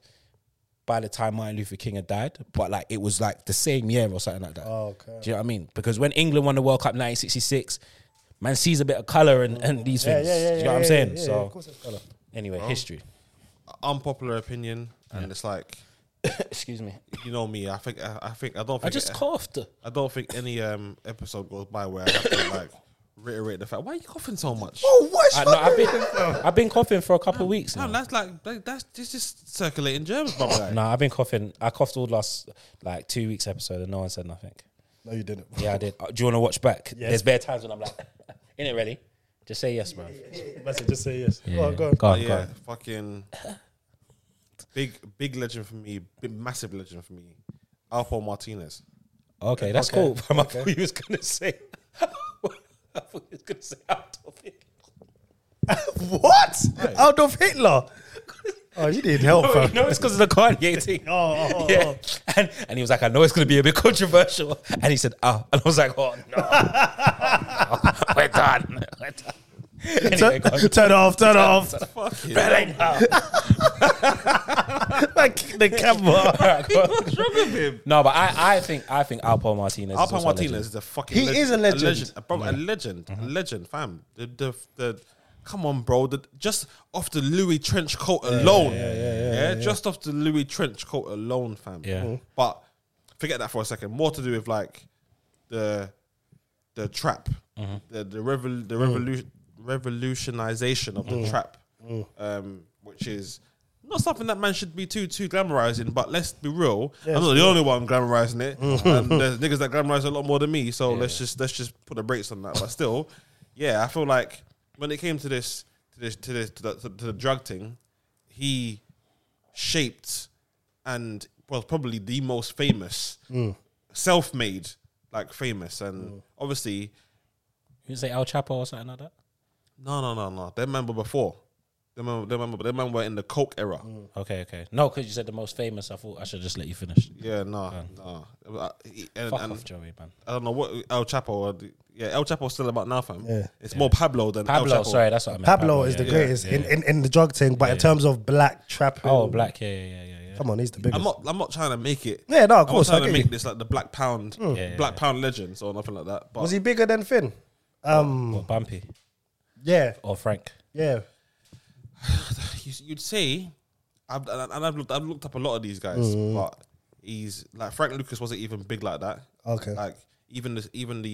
by the time Martin Luther King had died, but like it was like the same year or something like that. Oh, okay. Do you know what I mean? Because when England won the World Cup 1966, man sees a bit of colour and these things. Do you know what I'm saying? Yeah, So of course it's colour. anyway, history. Unpopular opinion, and it's like, Excuse me. you know me. I don't think I just coughed. I don't think any episode goes by where I have to like reiterate the fact. Why are you coughing so much? Oh, what's I've been coughing for a couple of weeks now. Man, that's just circulating germs, brother. No, I've been coughing. I coughed all last like 2 weeks episode and no one said nothing. No, you didn't. Yeah, I did. Do you want to watch back? Yes. There's bare times when I'm like, "In it ready?" Just say yes, bro. Just say yes. Yeah. Go on. Go on. Yeah, fucking big legend for me, massive legend for me. Alpo Martinez. Okay, that's cool. I thought you was gonna say. I thought you was gonna say Adolf Hitler. What? Out of Hitler? Oh, you need help, fam. No, it's because of the Kanye thing. Oh. Yeah, and he was like, I know it's going to be a bit controversial. And he said, and I was like, oh, no. We're done. Anyway, go on. Turn off. Really? Like, kick the camera. What's wrong with him? No, but I think Alpo Martinez. is Alpo also a Martinez legend. is a fucking. He is a legend. A legend, fam. The come on, bro. Just off the Louis trench coat alone. Just off the Louis trench coat alone, fam. Yeah. But forget that for a second. More to do with like the trap, the revolutionization of the trap, which is not something that man should be too glamorizing. But let's be real. I'm not the only one glamorizing it, and there's niggas that glamorize a lot more than me. So let's just put the brakes on that. But still, I feel like when it came to the drug thing, he shaped and was probably the most famous, self-made, like famous, and obviously, You say El Chapo or something like that? no. Them men were before. Them man were in the Coke era. Okay. No, because you said the most famous. I thought I should just let you finish. Yeah, no. Fuck off, Joey, man. I don't know what El Chapo. El Chapo's still about now, fam. Yeah. It's more Pablo than Pablo, El Chapo. sorry, that's what I meant. Pablo is yeah, the greatest in the drug thing, but in terms of black trapping. Oh, black, yeah. Come on, he's the biggest. I'm not trying to make it. Yeah, no, of course, I'm not I trying to get make you. this like the Black Pound, Pound legends or nothing like that. But Was he bigger than Finn? What, Bumpy Yeah, or Frank? yeah. you'd say, I've looked up a lot of these guys, but he's like Frank Lucas wasn't even big like that. Okay. Like even the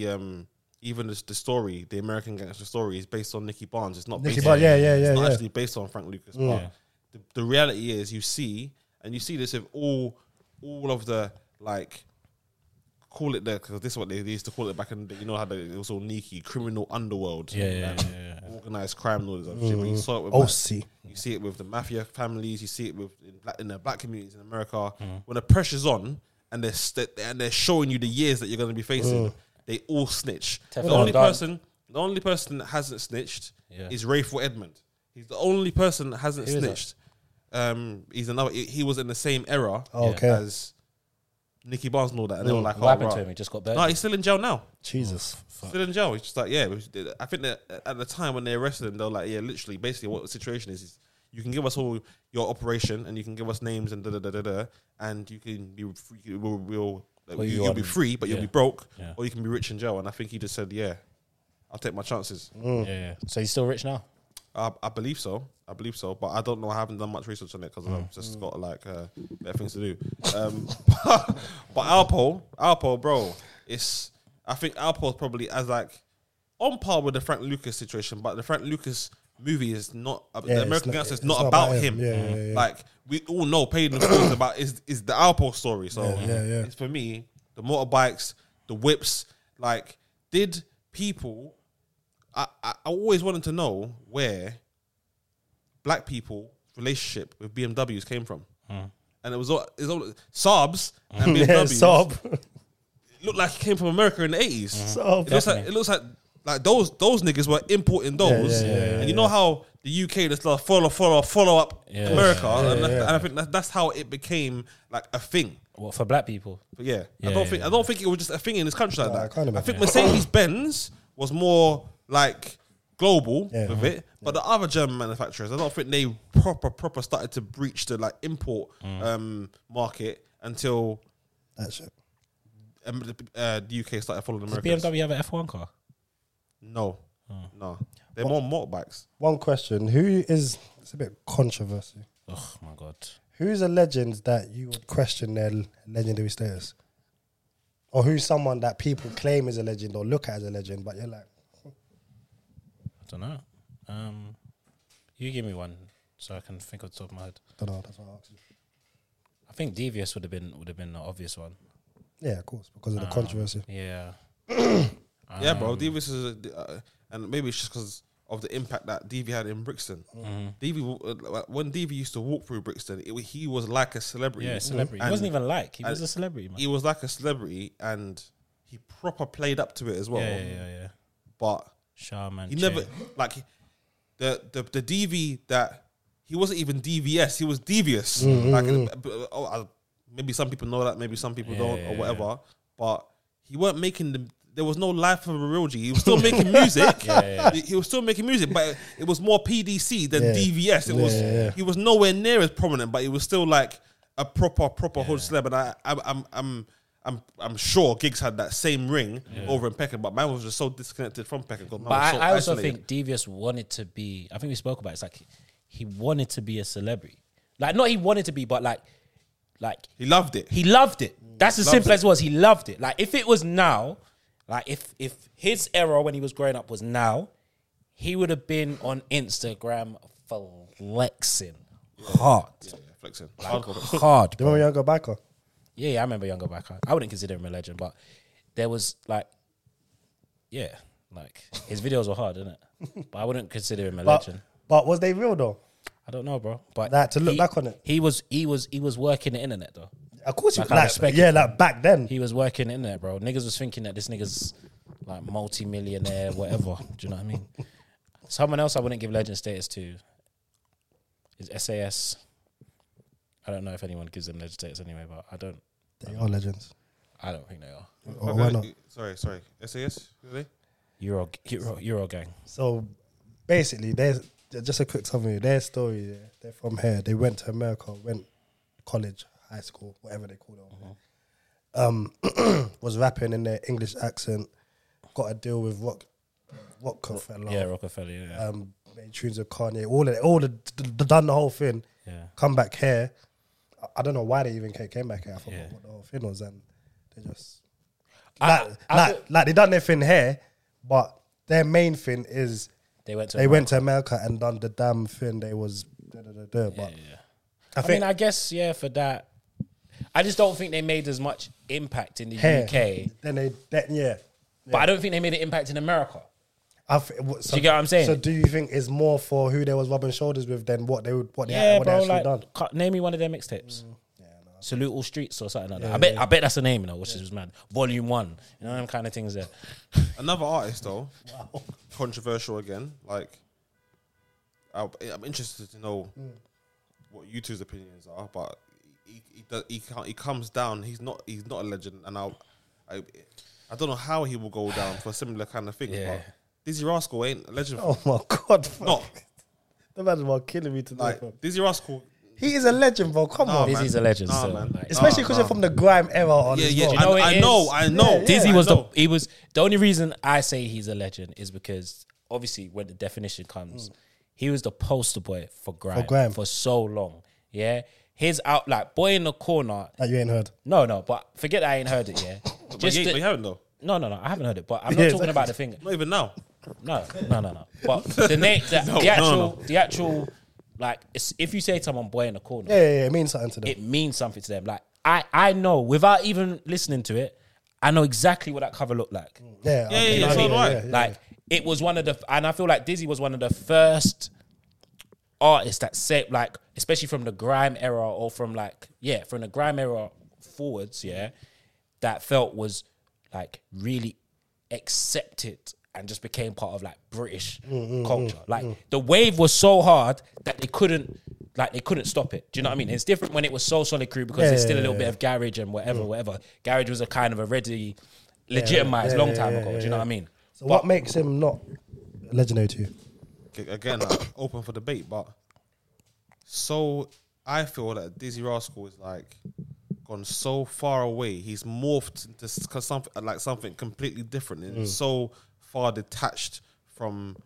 story, the American Gangster story, is based on Nicky Barnes. It's not Nicky based Barnes, on, yeah. It's not yeah. actually based on Frank Lucas. But the reality is, you see this with all of the like. Call it there because this is what they used to call it back in the, you know how it was all Niki, criminal underworld, organized crime and all this other shit. But you saw it with you see it with the mafia families, you see it with in the black communities in America. When the pressure's on and they're showing you the years that you're going to be facing, they all snitch. The only person that hasn't snitched is Rayful Edmond. He's the only person that hasn't snitched. He's another. He was in the same era as Nicky Barnes and all that, and they were like, "What happened to him? He just got burnt." No, he's still in jail now. Jesus, still in jail. He's just like, I think that at the time when they arrested him, they were like, literally, basically, what the situation is you can give us all your operation, and you can give us names and and you can be free, you'll be free, but you'll be broke, or you can be rich in jail. And I think he just said, I'll take my chances. Yeah. So he's still rich now. I believe so, but I don't know. I haven't done much research on it because I've just got like better things to do. But Alpo, bro, I think Alpo is probably as like on par with the Frank Lucas situation, but the Frank Lucas movie is not the American Gangster is not about him. Yeah. Like we all know, Paid in Full is about is the Alpo story. So it's for me the motorbikes, the whips. Like, did people? I always wanted to know where black people relationship with BMWs came from, and it was all Saabs and BMWs. Saab. It looked like it came from America in the 80s. Saab. It looks like those niggas were importing those, and you know how the UK just like follow up America, and I think that's how it became like a thing. What, for black people? But I don't think it was just a thing in this country like that. I think imagine. Mercedes Benz was more like global with it, but the other German manufacturers, I don't think they proper started to breach the like import market until That shit. the UK started following Does America. BMW have an F1 car? No, they're more motorbikes. One question: it's a bit controversy. Oh my god! Who's a legend that you would question their legendary status, or who's someone that people claim is a legend or look at as a legend, but you're like, I don't know. You give me one so I can think off the top of my head. don't know. That's what I asked you. I think Devious would have been the obvious one. Yeah, of course, because of the controversy. Yeah. Yeah, bro. Davis is, and maybe it's just because of the impact that DV had in Brixton. When DV used to walk through Brixton, he was like a celebrity. Yeah, celebrity. He wasn't even like. He was a celebrity, man. He was like a celebrity, and he proper played up to it as well. Yeah. But Shaman. he never like the DV that he wasn't even DVS. He was devious. Maybe some people know that. Maybe some people don't, or whatever. But he weren't making there was no life of a real G. He was still making music. He was still making music, but it was more PDC than DVS. It was he was nowhere near as prominent, but he was still like a proper hood celeb. And I'm sure Giggs had that same ring over in Peckham, but man was just so disconnected from Peckham. But I also think Devious wanted to be. I think we spoke about it. It's like he wanted to be a celebrity. Like not he wanted to be, but like he loved it. He loved it. That's as simple as it was. He loved it. Like if it was now. Like if his era when he was growing up was now, he would have been on Instagram flexing hard. Flexing. Hard. Do you remember Younger Biker? Yeah, I remember Younger Biker. I wouldn't consider him a legend, but there was like, like his videos were hard, isn't it? But I wouldn't consider him a legend. But was they real though? I don't know, bro. But That to look back on it, he was working the internet though. of course, Like, you I like, respect yeah, it. like back then. He was working the internet, bro. Niggas was thinking that this nigga's like multi-millionaire, whatever. Do you know what I mean? Someone else I wouldn't give legend status to. is SAS. I don't know if anyone gives them ledge status anyway, but They are legends. I don't think they are. Why not? Sorry. SAS? Who are they? Euro gang. So basically, there's just a quick summary. Their story, they're from here. They went to America, went college, high school, whatever they call it over there. Was rapping in their English accent, got a deal with Rockefeller. Yeah, Rockefeller. Yeah. Made tunes with Kanye, done the whole thing. Yeah. Come back here. I don't know why they even came back here. I forgot what the whole thing was, and they just like they done their thing here, but their main thing is They went to America and done the damn thing. They was but I mean, I guess for that. I just don't think they made as much impact in the UK. But I don't think they made an impact in America. So, do you get what I'm saying? So do you think it's more for who they was rubbing shoulders with than what they Yeah, bro. actually done? Name me one of their mixtapes. Salute All Streets or something like that. I bet that's the name, which is mad. Volume 1, them kind of things there. Another artist though, controversial again. Like, I'm interested to know what you two's opinions are, but he comes down. He's not a legend, and I don't know how he will go down for a similar kind of thing. But Dizzy Rascal ain't a legend. Oh my God! No, the man's about killing me tonight. Like, Dizzy Rascal. He is a legend, bro. Come on, Dizzy's a legend, nah, man. Like, especially because you're from the grime era. On I know. Dizzy was the only reason I say he's a legend is because obviously when the definition comes, he was the poster boy for grime for so long. Yeah, his out like Boy in the Corner. That you ain't heard. No, but forget that I ain't heard it. Yeah, but you haven't though. No, I haven't heard it. But I'm not talking about the thing. Not even now. No. But the actual. Like, if you say to someone Boy in the Corner, it means something to them. It means something to them. Like, I know, without even listening to it, I know exactly what that cover looked like. Yeah. So do I. Like, it was one of the, and I feel like Dizzy was one of the first artists that said, like, especially from the grime era or from the grime era forwards, that felt was like really accepted and just became part of like British culture. Like the wave was so hard that they couldn't stop it. Do you know what I mean? It's different when it was So Solid Crew because there's still a little bit of garage and whatever. Garage was a kind of already legitimized long time ago. Do you know what I mean? So what makes him not legendary to you? Again, open for debate, but so I feel that Dizzy Rascal is like gone so far away. He's morphed into something completely different and so far detached from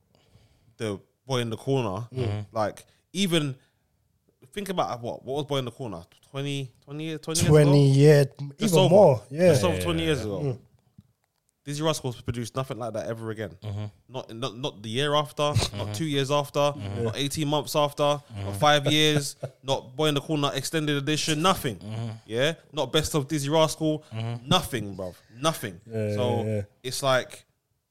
the Boy in the Corner. Like, even think about what was Boy in the Corner 20 years ago? Even more. Just over 20 years ago. Dizzy Rascal's produced nothing like that ever again. Not the year after, not 2 years after, not 18 months after, not 5 years, not Boy in the Corner extended edition, nothing. Yeah, not Best of Dizzy Rascal, nothing, bruv, nothing. It's like,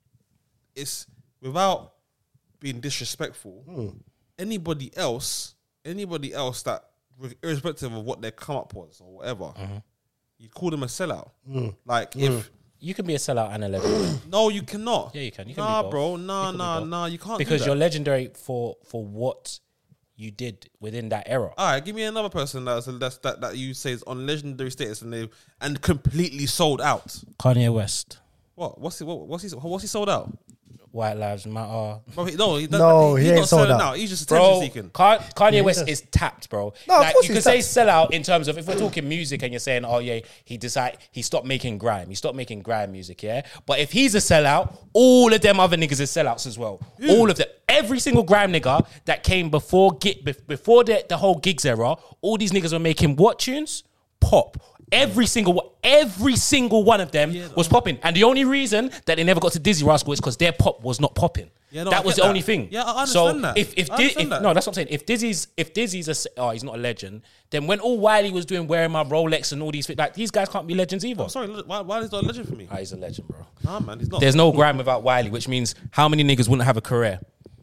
it's without being disrespectful. Anybody else that, irrespective of what their come up was or whatever, you call them a sellout. Like if. You can be a sellout and a legend. No, you cannot. Yeah, you can. You can be both. Bro. Nah. You can't. Because do that. you're legendary for what you did within that era. All right, give me another person that you say is on legendary status and completely sold out. Kanye West. What's he sold out? White Lives Matter. Bro, he's ain't not sold selling out. He's just attention seeking. Kanye West is tapped, bro. No, like, of course you he's can say tapped. sell out in terms of if we're talking music and you're saying, oh yeah, he stopped making grime. He stopped making grime music, yeah? But if he's a sellout, all of them other niggas are sellouts as well. All of them. Every single grime nigga that came before the whole gigs era, all these niggas were making what tunes? Pop. Every single one of them was popping. And the only reason that they never got to Dizzy Rascal is because their pop was not popping. Yeah, no, that was the only thing. Yeah, I understand that. No, that's what I'm saying. If Dizzy's he's not a legend, then when all Wiley was doing wearing my Rolex and all these things, like these guys can't be legends either. I'm sorry, why is that a legend for me? He's a legend, bro. Nah, man, he's not. There's no grime without Wiley, which means how many niggas wouldn't have a career?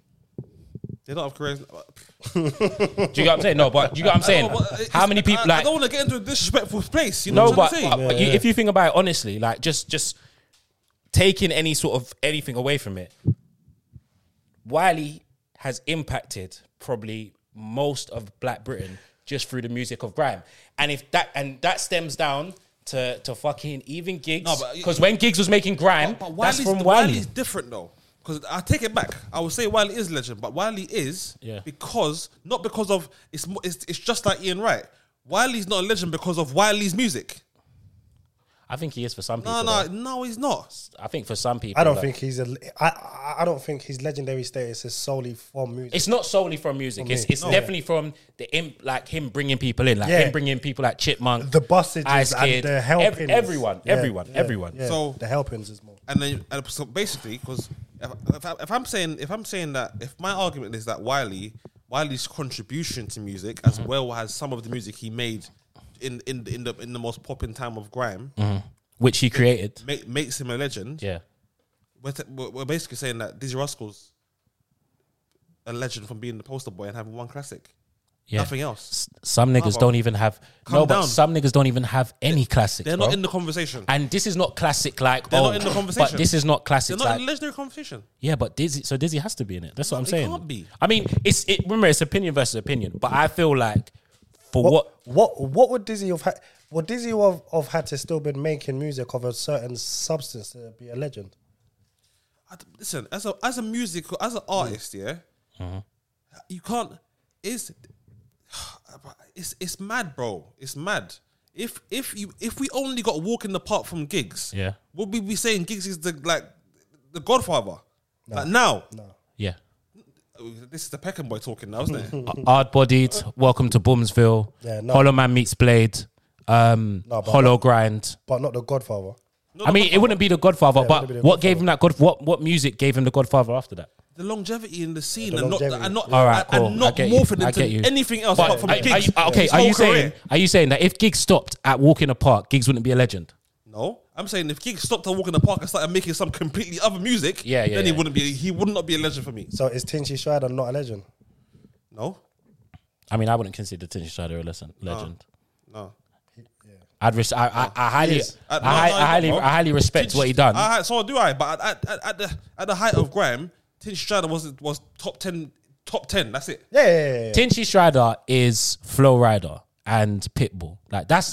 They don't have careers. Do you get what I'm saying? No, but do you get what I'm saying? How many people I don't want to get into a disrespectful place. You know no, what I'm saying? but if you think about it honestly, like just taking any sort of anything away from it, Wiley has impacted probably most of Black Britain just through the music of grime. And that stems down to fucking even Giggs. No, but- Because when Giggs was making grime, But that's from Wiley. Wiley's different though. Because I take it back. I would say Wiley is legend, but Wiley is not because of it's just like Ian Wright. Wiley's not a legend because of Wiley's music. I think he is for some people. No, he's not. I think for some people. I don't think he's I don't think his legendary status is solely from music. It's not solely from music. For me. It's definitely from him bringing people in, him bringing people like Chipmunk, the buses Ice and Kid, the helpings. everyone. Yeah. So the helpings is more. And so basically, because if I'm saying that if my argument is that Wiley's contribution to music as well as some of the music he made in the most popping time of grime, which he created, makes him a legend. Yeah, we're basically saying that Dizzy Rascal's a legend from being the poster boy and having one classic. yeah. Nothing else. Some niggas don't even have Calm but down. some niggas don't even have any classics. They're bro. not in the conversation. And this is not classic like They're not in the conversation. But this is not classic. They're not like, in the legendary conversation. yeah, but Dizzy has to be in it. That's what I'm They saying. can't be. I mean, remember it's opinion versus opinion. But I feel like for What would Dizzy have had? Would Dizzy have had to still been making music of a certain substance to be a legend? Listen, as an artist, you can't. It's mad, bro. It's mad. If we only got Walk in the Park from Giggs, Yeah. would we be saying Giggs is the Godfather? Like now, yeah. this is the Peckham boy talking now, isn't it? Hard Bodied, Welcome to Boomsville, Yeah, no. Hollow Man Meets Blade, but Hollow Grind. But not the Godfather. I mean, it wouldn't be the Godfather, Yeah, it but wouldn't be the what gave him that what music gave him the Godfather after that? The longevity in the scene The and longevity. not All right, cool. and not I get you. morphing I get you. into anything else But apart from are Giggs. His are whole you saying career. that if Giggs stopped at Walk in the Park, Giggs wouldn't be a legend? No, I'm saying if Giggs stopped at Walk in the Park and started making some completely other music, Yeah, then yeah. he would not be a legend for me. So is Tinchy Strider not a legend? No, I mean, I wouldn't consider Tinchy Strider a legend. no. I highly, Yes. I highly respect what he done. So do I. But at the height of grime, Tinchy Strider was top 10. That's it. Yeah. Tinchy Strider is Flow Rider and Pitbull. Like that's.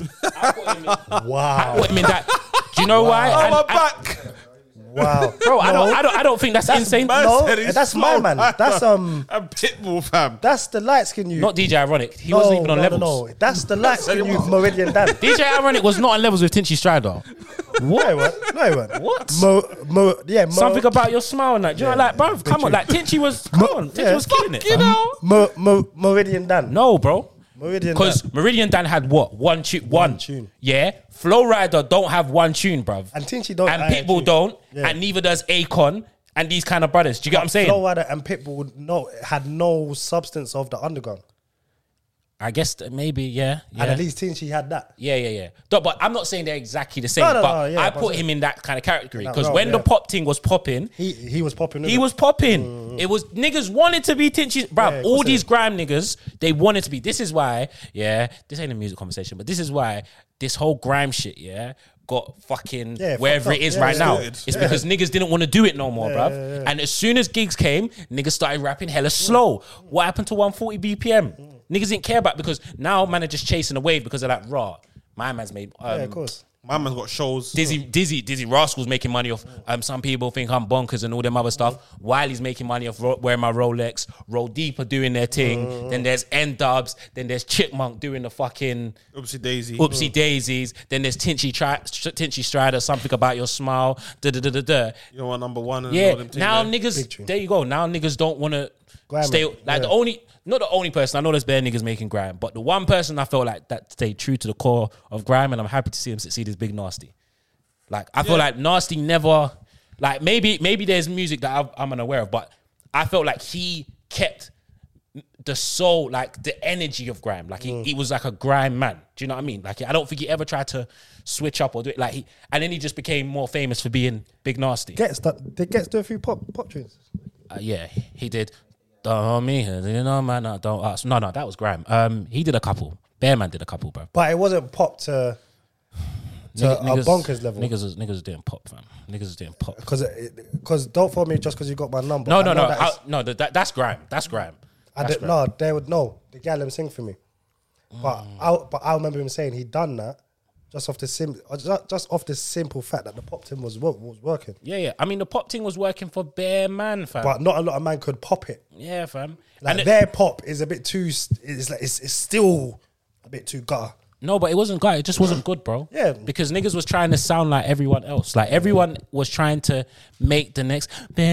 Wow. I mean that. Do you know why? Oh, And- my and- back. Wow. bro, I don't think that's insane. man. No, said he's that's my slow. man. That's And Pitbull, fam. that's the light skin you. Not DJ Ironic. He wasn't even on levels. No. That's the light skin you, Meridian Dan. DJ Ironic was not on levels with Tinchy Strider. No, he weren't. What? Something Something about your smile and that. Do you know, like, bro, come on. Like, Tinchy was, Tinchy was killing it. You know. Meridian Dan. No, bro. Meridian Because Dan. Meridian Dan had what? One tune. Yeah. Flow Rider don't have one tune, bruv. And Tinchy don't. And Pitbull don't. Yeah. And neither does Akon and these kind of brothers. Do you get what I'm saying? Flow Rider and Pitbull had no substance of the underground. I guess maybe, yeah. And at least Tinchy had that. Yeah. No, but I'm not saying they're exactly the same. No, but yeah, I but put him in that kind of category That because role, when the yeah. pop thing was popping, He was popping. he was popping. It was niggas wanted to be Tinchy, bro. Yeah, of all course these it grime niggas, they wanted to be. This is why, this ain't a music conversation, but this is why this whole grime shit, got fucking wherever fucked it is up. right Yeah, now. yeah. It's because niggas didn't want to do it no more, bruv. And as soon as gigs came, niggas started rapping hella slow. What happened to 140 BPM? Niggas didn't care about because now man are just chasing a wave because of that raw. My man's made Yeah, of course. My man's got shows. Dizzy Rascal's making money off. Some people think I'm bonkers and all them other stuff. Wiley's making money off wearing my Rolex. Roll Deep are doing their thing. Then there's N-Dubs. Then there's Chipmunk doing the fucking Oopsie Daisies. Then there's Tinchy Strider. Something about your smile. You know what, number one. And Yeah. all them things Now there. niggas. There you go. Now niggas don't want to Grime stay. it, Like not the only person. I know there's bare niggas making grime, but the one person I felt like that stayed true to the core of grime, and I'm happy to see him succeed is Big Nasty. Like I feel like Nasty never, like maybe there's music that I'm unaware of, but I felt like he kept the soul, like the energy of grime. Like he was like a grime man. Do you know what I mean? Like I don't think he ever tried to switch up or do it. Like and then he just became more famous for being Big Nasty. They gets do a few pop tunes. Yeah, he did. Don't me, you know, man. Don't ask. No, that was grime. He did a couple. Bearman did a couple, bro. But it wasn't pop to a bonkers level. Niggas was doing pop, fam. Niggas was doing pop. Because don't follow me just because you got my number. No, I know that is- that's grime. That's grime. No, they would know. The gal them sing for me. But I remember him saying he done that just off the simple fact that the pop thing was working. Yeah. I mean, the pop thing was working for bare man, fam. But not a lot of man could pop it. Yeah, fam. Like their pop is a bit too. It's still a bit too gutter. No, but it wasn't good. It just wasn't good, bro. Yeah. Because niggas was trying to sound like everyone else. Like, everyone was trying to make the next... You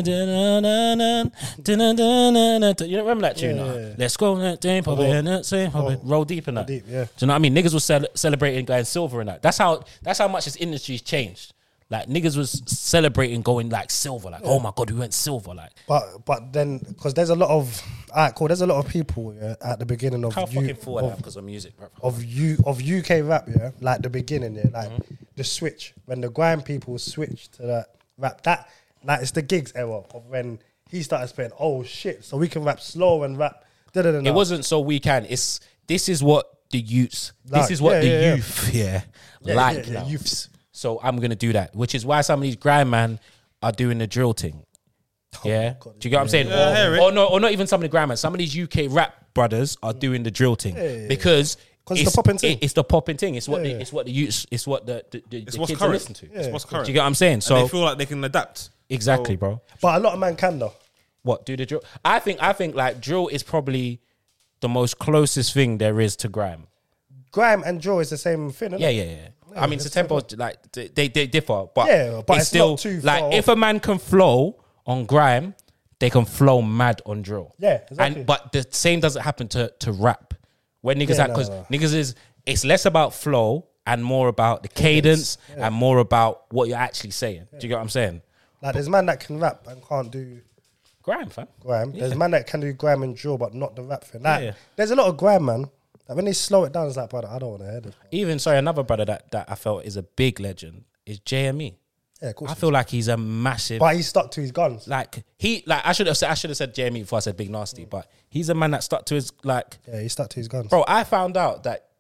don't remember that tune? Yeah. Let's go. Roll deep in that. Deep, yeah. Do you know what I mean? Niggas was celebrating going silver in that. That's how much this industry's changed. Like, niggas was celebrating going, like, silver. Like, oh, my God, we went silver. Like, But then, because there's a lot of... All right, cool. There's a lot of people at the beginning of... can't fucking forward that because of music, bro. Of UK rap, yeah? Like, the beginning, yeah? Like, the switch. When the grime people switched to that rap, that... Like, it's the Gigs era of when he started saying, oh, shit, so we can rap slow and rap... It wasn't so we can. This is what the youths... This is what the youth, now. Youths. So I'm going to do that, which is why some of these grind man are doing the drill thing. Yeah? Do you get what I'm saying? Or not even some of the grind man. Some of these UK rap brothers are doing the drill thing. Because it's the popping thing. It's the popping thing. It's what the youths, it's what the It's kids what's are current. listening to. It's what's current. Do you get what I'm saying? So And they feel like they can adapt. exactly, bro. But a lot of man can, though. What, do the drill? I think like drill is probably the most closest thing there is to grime. Grime and drill is the same thing, isn't it? Yeah. I mean, the tempo, like, they differ, but, but it's it's still, not too like, far if a man can flow on grime, they can flow mad on drill. Yeah, exactly. But the same doesn't happen to rap. When niggas because niggas it's less about flow and more about the cadence and more about what you're actually saying. Do you get what I'm saying? Like, there's man that can rap and can't do Grime, fam. grime. There's man that can do grime and drill, but not the rap thing. Like, Yeah. there's a lot of grime, man. Like, when they slow it down, it's like, brother, I don't want to hear this. Even, another brother that I felt is a big legend is JME. Yeah, of course. I feel like he's a massive... But he stuck to his guns. I should have said JME before I said Big Nasty, but he's a man that stuck to his, like... Yeah, he stuck to his guns. Bro, I found out that,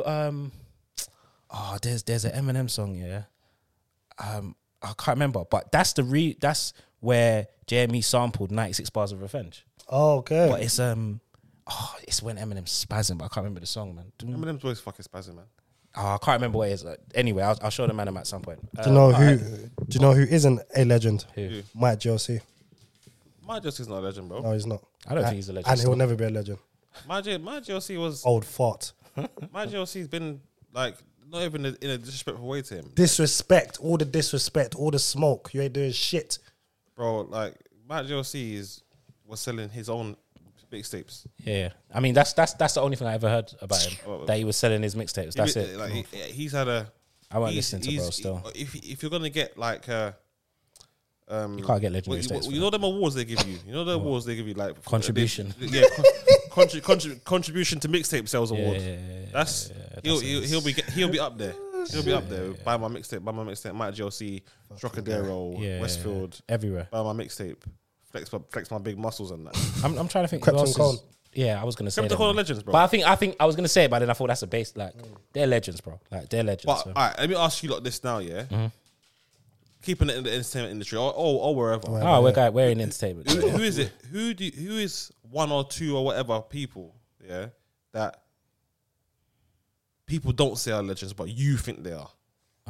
there's an Eminem song, yeah. I can't remember, but that's where JME sampled 96 Bars of Revenge. Oh, okay. But it's when Eminem's spazzing, but I can't remember the song, man. Eminem's always fucking spazzing, man. Oh, I can't remember what it is. Anyway, I'll show the man at some point. Do you know who isn't a legend? Who? Mike JLC. My JLC's not a legend, bro. No, he's not. I don't think he's a legend. And he will never be a legend. My JLC was... Old fart. My JLC's been, like, not even in a disrespectful way to him. Disrespect, all the disrespect, all the smoke. You ain't doing shit. Bro, like, Matt JLC was selling his own mixtapes. Yeah. I mean, that's the only thing I ever heard about him. That he was selling his mixtapes. That's it. Like, he's had a... I won't listen to bro still. If you're going to get, like... you can't get legendary status. You know them awards they give you? You know the awards they give you, like... Contribution. Contribution to mixtape sales award. That's... He'll be up there. He'll be up there. Buy my mixtape. Mike JLC, Trocadero, Westfield. Everywhere. Buy my mixtape. Flex my big muscles and that. I'm trying to think. Krypton who else Cone. Yeah, I was gonna say. Krypton Cone legends, bro. But I think I was gonna say it, but then I thought that's a base. Like they're legends, bro. Like they're legends. But So. all right, let me ask you like this now, yeah. Keeping it in the entertainment industry or wherever. We're in entertainment. Who is it? Who is one or two or whatever people, yeah, that people don't say are legends, but you think they are?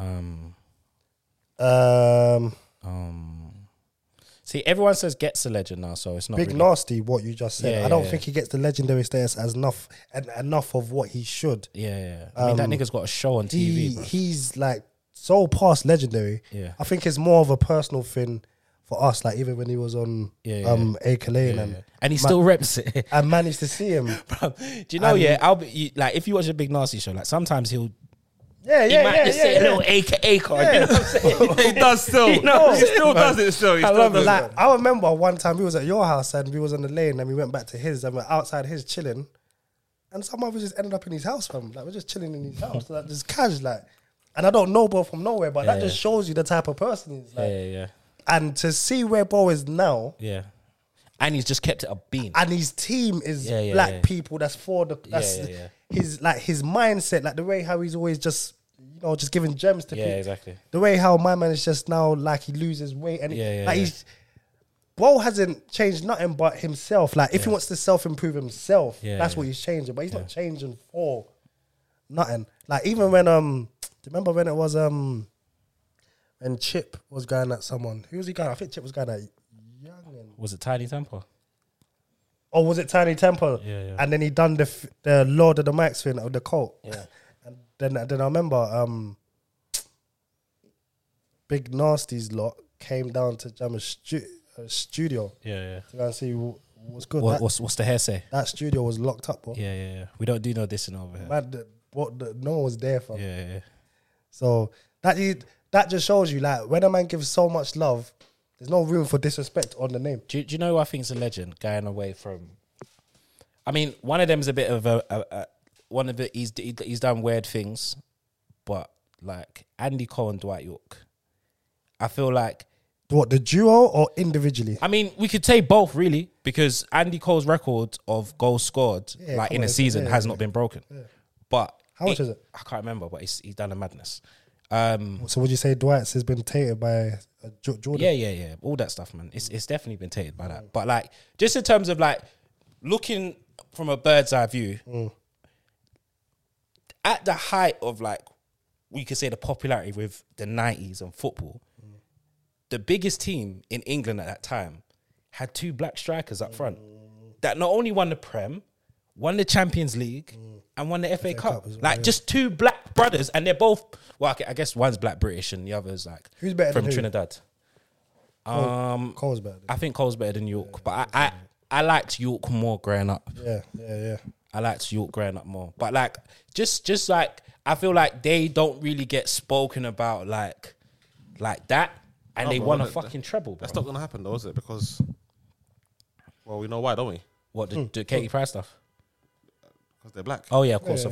See, everyone says Gets a legend now, so it's not Big really. Nasty, what you just said. Yeah, I don't yeah. think he gets the legendary status as enough of what he should. Yeah. I mean, that nigga's got a show on TV. Bro. He's like so past legendary. Yeah. I think it's more of a personal thing for us. Like even when he was on Acre Lane and he still reps it. I managed to see him. Bro, do you know? Like if you watch a Big Nasty show, like sometimes he might just say a little AKA card. You know what I'm saying? He does still. He still does it still. I love it. Like I remember one time we was at your house and we was on the lane and we went back to his and we're outside his chilling, and someone was just ended up in his house, fam. Like we're just chilling in his house, like just cash, like. And I don't know Bo from nowhere, but that just shows you the type of person he's like. Yeah. And to see where Bo is now, and he's just kept it a beam. and his team is black people. That's for the his like his mindset, like the way how he's always just just giving gems to people. Exactly. The way how my man is just now like he loses weight and like Bo hasn't changed nothing but himself. Like, if he wants to self-improve himself, Yeah, that's yeah. what he's changing. But he's not changing for nothing. Like, even when, do you remember when it was, when Chip was going at someone? Who was he going at? I think Chip was going at Young. Was it Tiny Temple? Or was it Tiny Temple? Yeah. And then he done the Lord of the Mics thing of the cult. Yeah. And then I remember Big Nasty's lot came down to Jammer's studio Yeah. to go and see what's good. What's the hair say? That studio was locked up, bro. Yeah. We don't do no dissing over here. Man, no one was there for. Yeah. So that just shows you, like, when a man gives so much love, there's no room for disrespect on the name. Do you know who I think's a legend going away from? I mean, one of them is a bit of a one of the he's done weird things, but like Andy Cole and Dwight York, I feel like. What, the duo or individually? I mean, we could say both really, because Andy Cole's record of goals scored like in a season has not been broken. Yeah. But how much is it? I can't remember, but he's done a madness. So would you say Dwight's has been tainted by Jordan? Yeah. All that stuff, man. It's definitely been tainted by that. But like, just in terms of like looking from a bird's eye view, at the height of like, we could say the popularity with the 90s and football, the biggest team in England at that time had 2 black strikers up front that not only won the Prem, won the Champions League, and won the FA Cup. Like, just 2 black brothers, and they're both, well, I guess one's black British and the other's like who's better from than who? Trinidad. Cole's better. I think Cole's better than York, but I liked York more growing up. Yeah. I liked York growing up more, but like just like I feel like they don't really get spoken about like that, and they won a fucking treble. Bro. That's not gonna happen though, is it? Because, well, we know why, don't we? What the Katie Price stuff? Because they're black. Oh yeah, of course. I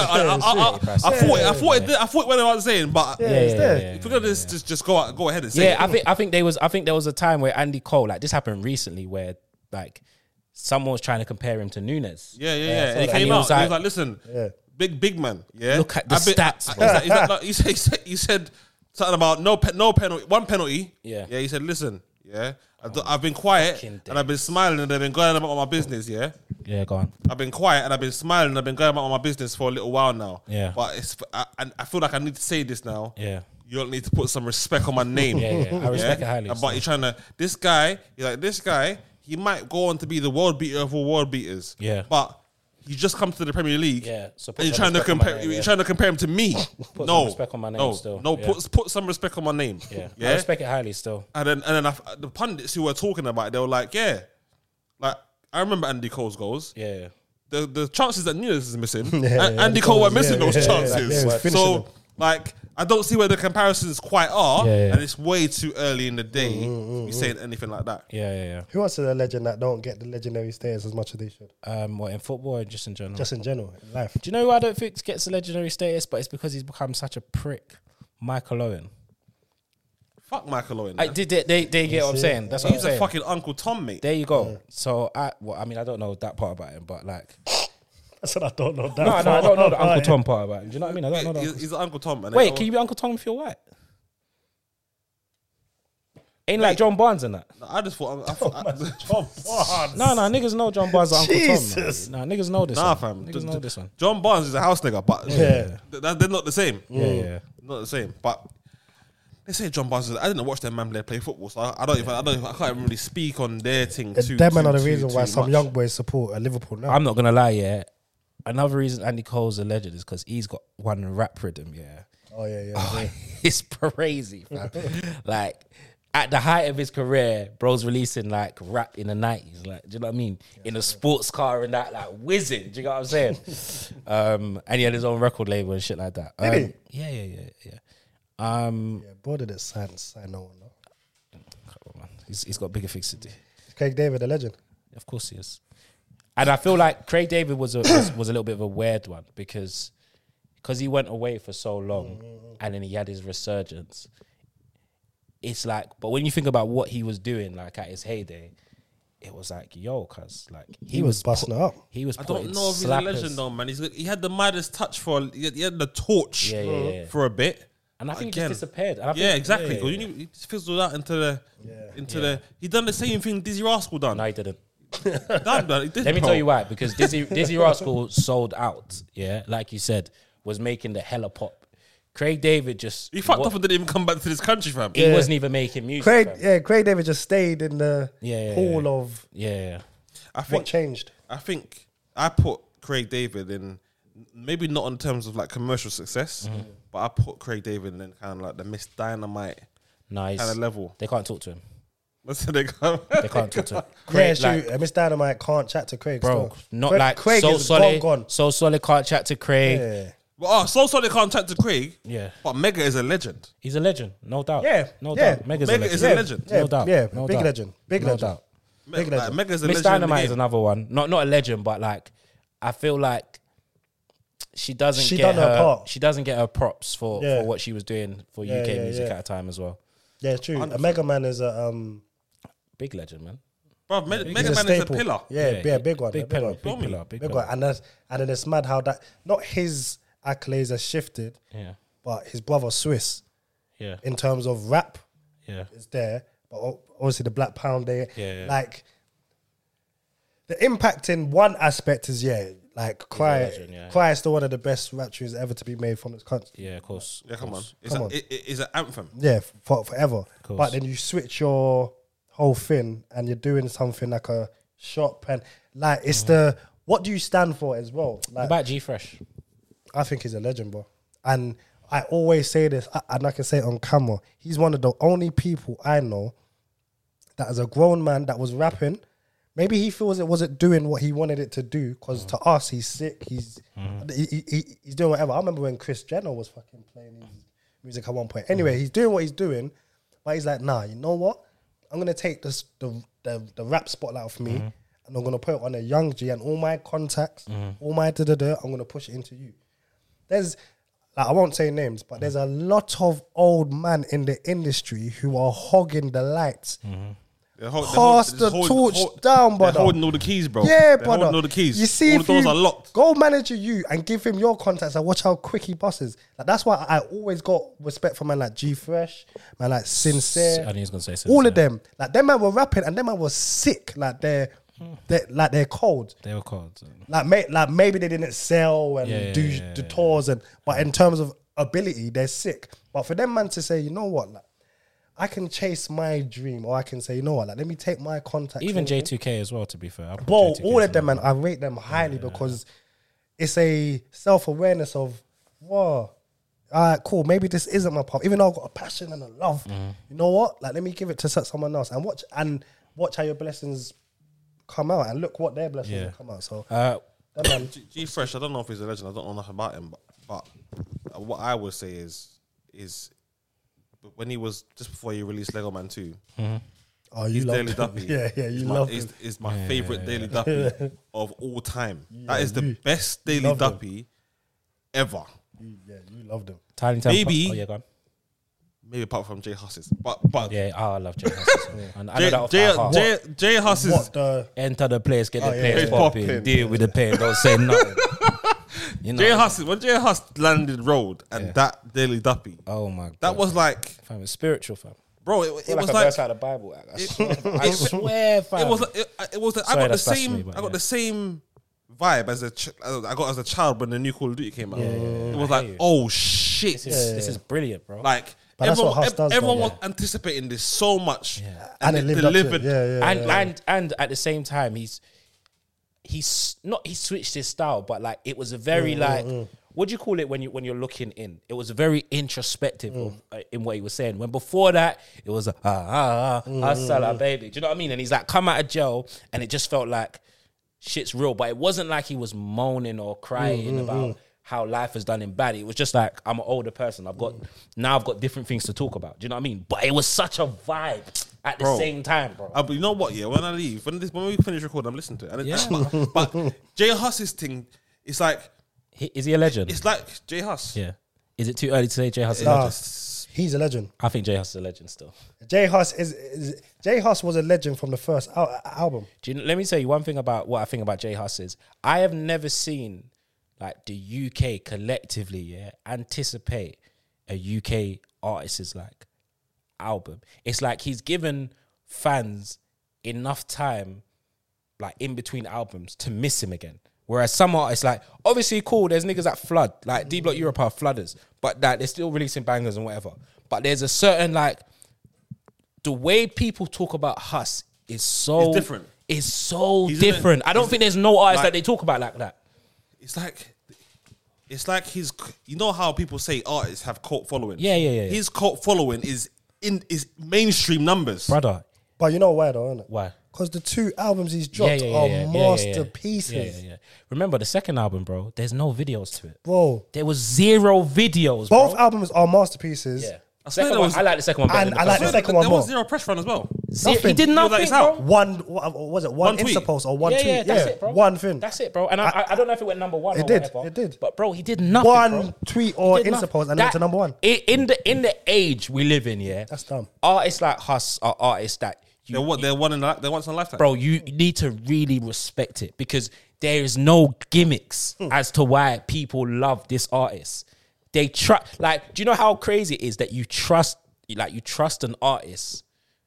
thought what I was saying, but if we're gonna just go ahead and say, yeah, I think there was a time where Andy Cole, like this happened recently, where like someone was trying to compare him to Nunez. Yeah. And he And came he out. was He was like- like, "Listen, big man. Yeah, Look at the stats, bro. He said something about no penalty, one penalty. Yeah. He said, "Listen, yeah, I've been quiet fucking and I've been smiling and I've been going about my business. Yeah, Yeah, go on. I've been quiet and I've been smiling and I've been going about my business for a little while now. Yeah. but I feel like I need to say this now. Yeah. You don't need to put some respect on my name. Yeah. I respect it highly. But you're trying to, this guy, he might go on to be the world beater of all world beaters. Yeah. But he just comes to the Premier League. Yeah, so put and you're some trying to respect on my compare. name, You're trying to compare him to me. Put some respect on my name still, yeah. Put some respect on my name. Yeah. I respect it highly still. And then the pundits who were talking about it, they were like, like I remember Andy Cole's goals. Yeah. The chances that Nunez is missing, Yeah, Andy Cole were missing those chances. he was finishing So them. like, I don't see where the comparisons quite are, Yeah. and it's way too early in the day to be saying anything like that. Yeah. Who else is a legend that don't get the legendary status as much as they should? What, in football or just in general? Just in general, in life. Do you know who I don't think gets a legendary status, but it's because he's become such a prick? Michael Owen. Fuck Michael Owen. They get what I'm saying. That's what I'm He's a saying. fucking Uncle Tom, mate. There you go. So I don't know that part about him, but like, I said I don't know that. no, I don't know the Uncle Tom part about him. Do you know what I mean? I don't know. He's an Uncle Tom. And Wait, can you be Uncle Tom if you're white? Ain't like John Barnes and that. I just thought. John Barnes. No, niggas know John Barnes is Uncle Jesus. Tom. Nah, niggas know this. Nah, one. fam. Niggas know this one. John Barnes is a house nigga, but Yeah. they're not the same. Yeah. Not the same. But they say John Barnes. I didn't watch them man play football, so I can't even really speak on their thing. Them man are the reason why some young boys support Liverpool now. I'm not gonna lie, yeah. Another reason Andy Cole's a legend is because he's got one rap rhythm, yeah. Oh yeah. It's crazy, fam. Like, at the height of his career, bro's releasing like rap in the 90s. Like, do you know what I mean? In a sports car and that, like whizzing. Do you know what I'm saying? And he had his own record label and shit like that. Did he? Yeah. Yeah, bro didn't sign no one. No. Come on, man. He's got bigger things to do. Craig David, the legend. Of course he is. And I feel like Craig David was a little bit of a weird one because he went away for so long and then he had his resurgence. It's like, but when you think about what he was doing, like at his heyday, it was like, yo, cuz like He was busting it up. He was. I don't putting know if he's a slappers. legend though, man. He had the maddest touch he had the torch Yeah. for a bit. And I think Again. he just disappeared. And I Yeah, think, exactly. yeah. Because he just fizzled out into the. He done the same thing Dizzy Rascal done. No, he didn't. Done. He did, Let me bro. tell you why. Because Dizzy Rascal sold out. Yeah, like you said, was making the hella pop. Craig David just He fucked up and didn't even come back to this country, fam. He wasn't even making music. Craig David just stayed in the pool of I think what changed. I think I put Craig David in, maybe not in terms of like commercial success, but I put Craig David in kind of like the Miss Dynamite Nice kind of level. They can't talk to him. That's what they go. They can't talk to him. Yeah, Craig, Miss Dynamite can't chat to Craig. bro, still. not Craig, like Craig So is Solid. gone. So Solid can't chat to Craig. Yeah. Well, so they can't chat to Craig. Yeah. But Mega is a legend. He's a legend, no doubt. Yeah, no yeah. doubt. Mega's Mega a legend. is a legend. Yeah, No doubt. Yeah, No big doubt. legend. Big No legend. doubt. Big legend. Mega's a Miss legend. in the Dynamite is game. another one. Not a legend, but like I feel like she doesn't She get done her part. She doesn't get her props for Yeah. what she was doing for Yeah, UK yeah, music yeah. at a time as well. Yeah, it's true. A Mega Man is a Big legend, man. Bro, Mega he's Man is a staple. pillar. Yeah, big one. Big a pillar, one. big pillar, big Big pillar. one. And then it's mad how that not his accolades have shifted, Yeah, but his brother Swiss yeah, in terms of rap yeah. is there, but obviously the Black Pound there. Yeah. Like the impact in one aspect is like Cry. legend, yeah. Cry is still one of the best rap tunes ever to be made from this country. Yeah, of course. Yeah, come on. Come on. It's an anthem. Yeah, forever. course. But then you switch your whole thing and you're doing something like a shop and like it's the what do you stand for as well? What Like about G Fresh? I think he's a legend, bro. And I always say this, and I can say it on camera. He's one of the only people I know that as a grown man that was rapping, maybe he feels it wasn't doing what he wanted it to do because to us he's sick. He's doing whatever. I remember when Chris Jenner was fucking playing his music at one point. Anyway, he's doing what he's doing, but he's like, nah, you know what? I'm gonna take this the rap spotlight off me, and I'm gonna put it on a young G and all my contacts, all my I'm gonna push it into you. There's, like, I won't say names, but there's a lot of old men in the industry who are hogging the lights. Pass the torch down, brother. They're holding all the keys, bro. Yeah, They're brother. holding all the keys. You see, all if the doors you are locked. go manager you and give him your contacts and watch how quick he buses. Like, that's why I always got respect for man like G Fresh, man like Sincere. I knew he was gonna say Sincere. All of them. Like, them man were rapping and them man was sick. Like, they're cold. They were called. Like maybe they didn't sell and do the tours but in terms of ability, they're sick. But for them man to say, you know what, like, I can chase my dream, or I can say, you know what, like, let me take my contacts. Even J2K as well, to be fair. Bro, all of them, man, I rate them highly because it's a self-awareness of, wow, all right, cool, maybe this isn't my path. Even though I've got a passion and a love, you know what? Like, let me give it to someone else and watch how your blessings come out and look what their blessings will come out. So, that man, G Fresh, I don't know if he's a legend. I don't know nothing about him, but what I would say is when he was just before he released Lego Man 2, oh, you his love Daily him. Duppy. Yeah, you love him. Is my favorite Daily Duppy of all time. That is the you best Daily love him. Duppy ever. Yeah, you loved him. Tiny Temper. Maybe- Oh, yeah, go on. Maybe apart from Jay Huss's, but Yeah, I love Jay Huss. And I know that off by heart. Jay Huss's. What the... Enter the place, get the yeah, place yeah. popping, Popping. deal with the pain, don't say nothing. You know, Jay Huss, when Jay Huss landed Road and that Daily Duppy, oh my god, that was like, fam, it's spiritual, fam. bro, it Like was a like verse out of the Bible. I swear, fam. it was like, it was like, I Sorry, got the that's same blasphemy, but I got yeah. the same vibe as I got as a child when the new Call of Duty came out. It was I like, hear you. oh shit, This is brilliant, bro. like But that's what Huss does, though. everyone was anticipating this so much, And it lived up to it. delivered. Yeah. and at the same time, he's not, he switched his style, but like it was a very what do you call it when you're looking in? It was very introspective in what he was saying. When before that, it was Salah, baby. Do you know what I mean? And he's like, come out of jail, and it just felt like shit's real. But it wasn't like he was moaning or crying about how life has done him bad. It was just like, I'm an older person. I've got different things to talk about. Do you know what I mean? But it was such a vibe at the same time, bro. But you know what? Yeah, when I leave, when we finish recording, I'm listening to it. And but Jay Huss's thing, it's like. Is he a legend? It's like Jay Huss. Yeah. Is it too early to say Jay Huss is a Nah, legend? he's a legend. I think Jay Huss is a legend still. Jay Huss Jay Huss was a legend from the first album. Let me tell you one thing about what I think about Jay Huss is I have never seen like the UK collectively anticipate a UK artist's like album. It's like he's given fans enough time, like in between albums, to miss him again. Whereas some artists, like, obviously cool, there's niggas that flood, like D Block Europe are flooders, but that they're still releasing bangers and whatever. But there's a certain, like, the way people talk about Huss is so It's different. It's so He's different. I don't think there's no artist like- that they talk about like that. It's like his. You know how people say artists have cult following. Yeah. His cult following is mainstream numbers. Brother. But you know why though, innit? Why? Because the 2 albums he's dropped are masterpieces. Yeah. Remember the second album, bro, there's no videos to it. Bro, There was 0 videos, both bro. albums are masterpieces. Yeah. swear Second there one, was- I like the second one better And than the I like first the second one There more. was zero pressure on as well. one. Nothing. He did He was like, nothing, it's bro. out. One, what was it? One tweet. Insta post or one tweet? Yeah, that's it, bro. One thing. That's it, bro. And I don't know if it went number 1 It or did, whatever. it did. But, bro, he did nothing, One bro. tweet or He did Insta nothing. post and it went to number 1. In the age we live in, yeah, That's dumb. artists like Huss are artists that They're once in a lifetime. bro, you need to really respect it because there is no gimmicks as to why people love this artist. They trust, like, do you know how crazy it is that you trust an artist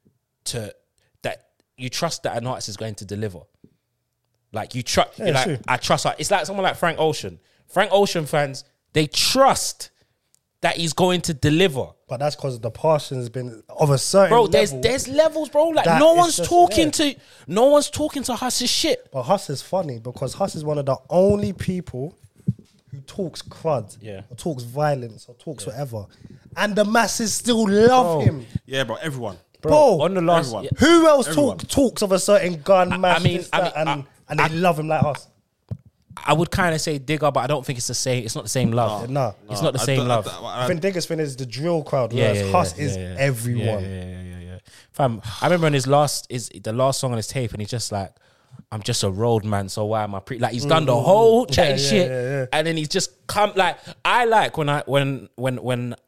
you trust that an artist is going to deliver. Like you trust, Yeah, true. I trust. It's like someone like Frank Ocean. Frank Ocean fans, they trust that he's going to deliver. But that's because the passion's been of a certain Bro, level. there's levels, bro. Like That no is one's just- talking yeah. no one's talking to Huss's shit. But Huss is funny because Huss is one of the only people who talks crud, Yeah. or talks violence, or talks whatever, and the masses still love Bro. him. Yeah, bro. Everyone. Bro, On the last, everyone. yeah, who else Everyone. talks of a certain gun, mash, mean, this, that, and they love him like us? I would kind of say Digger, but I don't think it's the same. It's not the same love. No. It's not the same love. I think Digger's thing is the drill crowd, Yeah, whereas Huss is everyone. Yeah. Fam, I remember on the last song on his tape, and he's just like, "I'm just a road man, so why am I like he's done the whole chatting shit, and then he's just come like I like when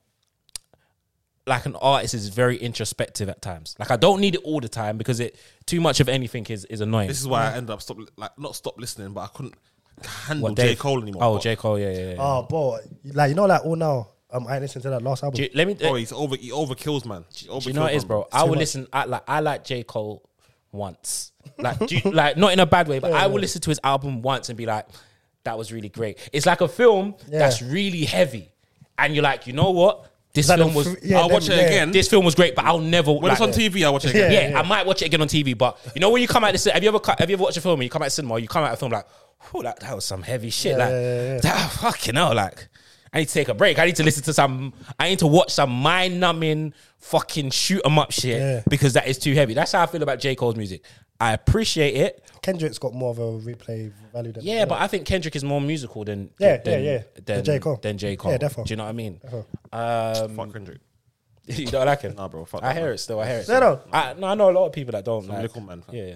like an artist is very introspective at times. Like I don't need it all the time because too much of anything is annoying. This is why I ended up not stop listening, but I couldn't handle What, J. Dave? Cole anymore. Oh, But- J. Cole, yeah. Oh, bro, like you know, like all now, I listened to that last album. Let me. Bro, he overkills, man. Do you know what it is, bro? I will listen. I like J. Cole once, like like not in a bad way, but I will listen to his album once and be like, "That was really great." It's like a film that's really heavy, and you're like, you know what? This That film a was. fr- yeah, I'll watch then- it yeah. again. This film was great, but I'll never. When it's on TV, I watch it again. Yeah, I might watch it again on TV, but you know when you come out have you ever watched a film and you come out of cinema, you come out of a film like, oh, that was some heavy shit. That fucking hell, like I need to take a break. I need to listen to I need to watch some mind-numbing fucking shoot 'em up shit because that is too heavy. That's how I feel about J. Cole's music. I appreciate it. Kendrick's got more of a replay value than Yeah, but I think Kendrick is more musical than Yeah, than, yeah. Than J. Cole. Than J. Cole. Yeah, definitely. Do you know what I mean? Fuck Kendrick. You don't like it? Nah, bro. Fuck I that, hear man. it still. I hear it. No, no. I know a lot of people that don't like. Little man, fam. Yeah.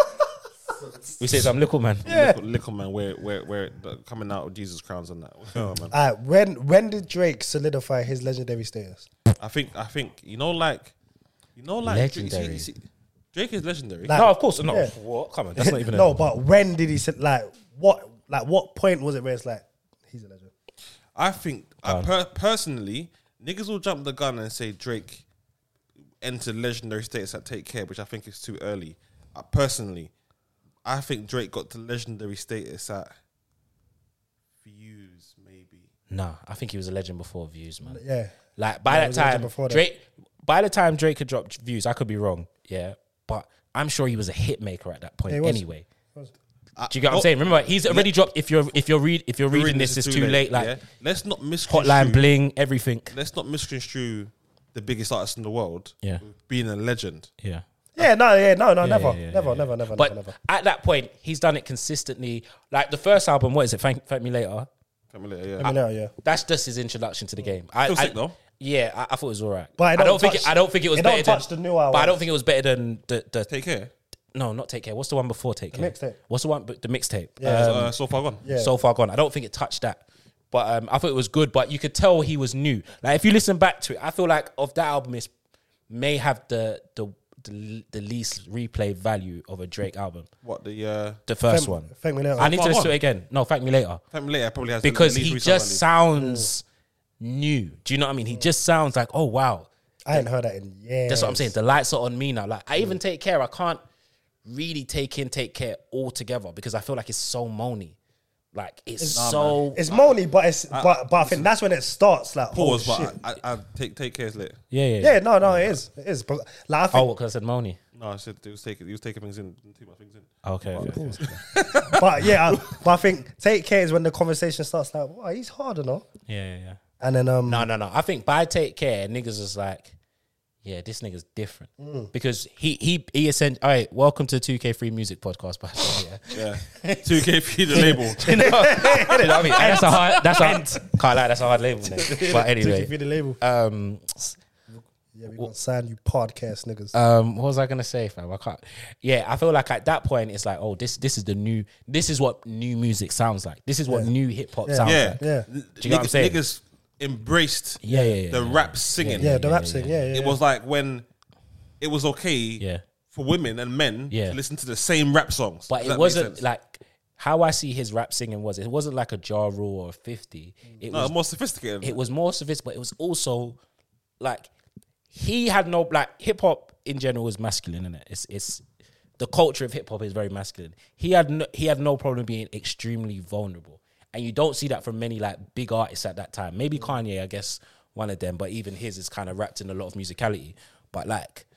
We say some little man. Little man, where coming out with Jesus crowns and that. Oh, man. When did Drake solidify his legendary status? I think you know like Legendary. you see, Drake is legendary. Like- No, of course not. Yeah. What? Come on, that's not even. No, but when did he what point was it where it's like he's a legend? I think personally, niggas will jump the gun and say Drake entered legendary status at Take Care, which I think is too early. Personally, I think Drake got to legendary status at Views, maybe. Nah, I think he was a legend before Views, man. Yeah. Like by Yeah, he that was a legend time, before that. Drake. By the time Drake had dropped Views, I could be wrong. Yeah, but I'm sure he was a hit maker at that point. Yeah, he was. Anyway, do you get what I'm saying? Remember, he's already dropped. If you're reading this, it's too late. Like yeah? Let's not misconstrue. Hotline Bling, everything. Let's not misconstrue the biggest artist in the world. Yeah. Being a legend. Yeah. Never. But at that point, he's done it consistently. Like the first album, what is it? Thank Me Later. Yeah. That's just his introduction to the game. Still sick though. Yeah, I thought it was alright. But I don't think it was it better don't than touch the new album. But I don't think it was better than the Take Care. no, not Take Care. What's the one before Take Care? mixtape. What's the one? The mixtape. Yeah. So Far Gone. Yeah. So Far Gone. I don't think it touched that. But I thought it was good. But you could tell he was new. Like if you listen back to it, I feel like of that album, it may have the least replay value of a Drake album. What the First one. Thank Me Later. I need to Far listen to Gone? it again. No, Thank Me Later. Thank Me Later probably has Because the least he resale just value. sounds new. Do you know what I mean? He just sounds like, oh wow. I ain't heard that in years. That's what I'm saying. The lights are on me now. Like I even Take Care. I can't really Take Care altogether because I feel like it's so moany. Like it's so. It's moany, but but I think that's when it starts. Like Pause, oh, shit. but I take Care's lit. Yeah, no, it is. But like, I think, Oh, because I said moany. No, I said he was taking things in, too much things in. Okay. but yeah, but I think Take Care is when the conversation starts. Like, wow, he's hard enough. Yeah. And then No. I think by Take Care, niggas is like, yeah, this nigga's different because he essentially. All right, welcome to 2K3 Music Podcast, by the way. Yeah, 2K3 the label. You know what I mean? And that's a hard label. Nigga. But anyway, the label. Yeah, we gonna sign you podcast niggas. What was I gonna say, fam? I can't. Yeah, I feel like at that point it's like, oh, this is the new. This is what new music sounds like. This is what new hip hop sounds like. Yeah. Do you know what I'm saying? Niggas embraced Yeah. the rap singing. Yeah, the rap sing. Yeah. It was like when it was okay for women and men to listen to the same rap songs. But Does it that make wasn't sense? like how I see his rap singing was. It wasn't like a Ja Rule or a 50. It was more sophisticated. It was more sophisticated, but it was also like he had no like hip hop in general is masculine, isn't it? It's the culture of hip hop is very masculine. He had no problem being extremely vulnerable, and you don't see that from many like big artists at that time. Maybe Kanye, I guess, one of them, but even his is kind of wrapped in a lot of musicality. But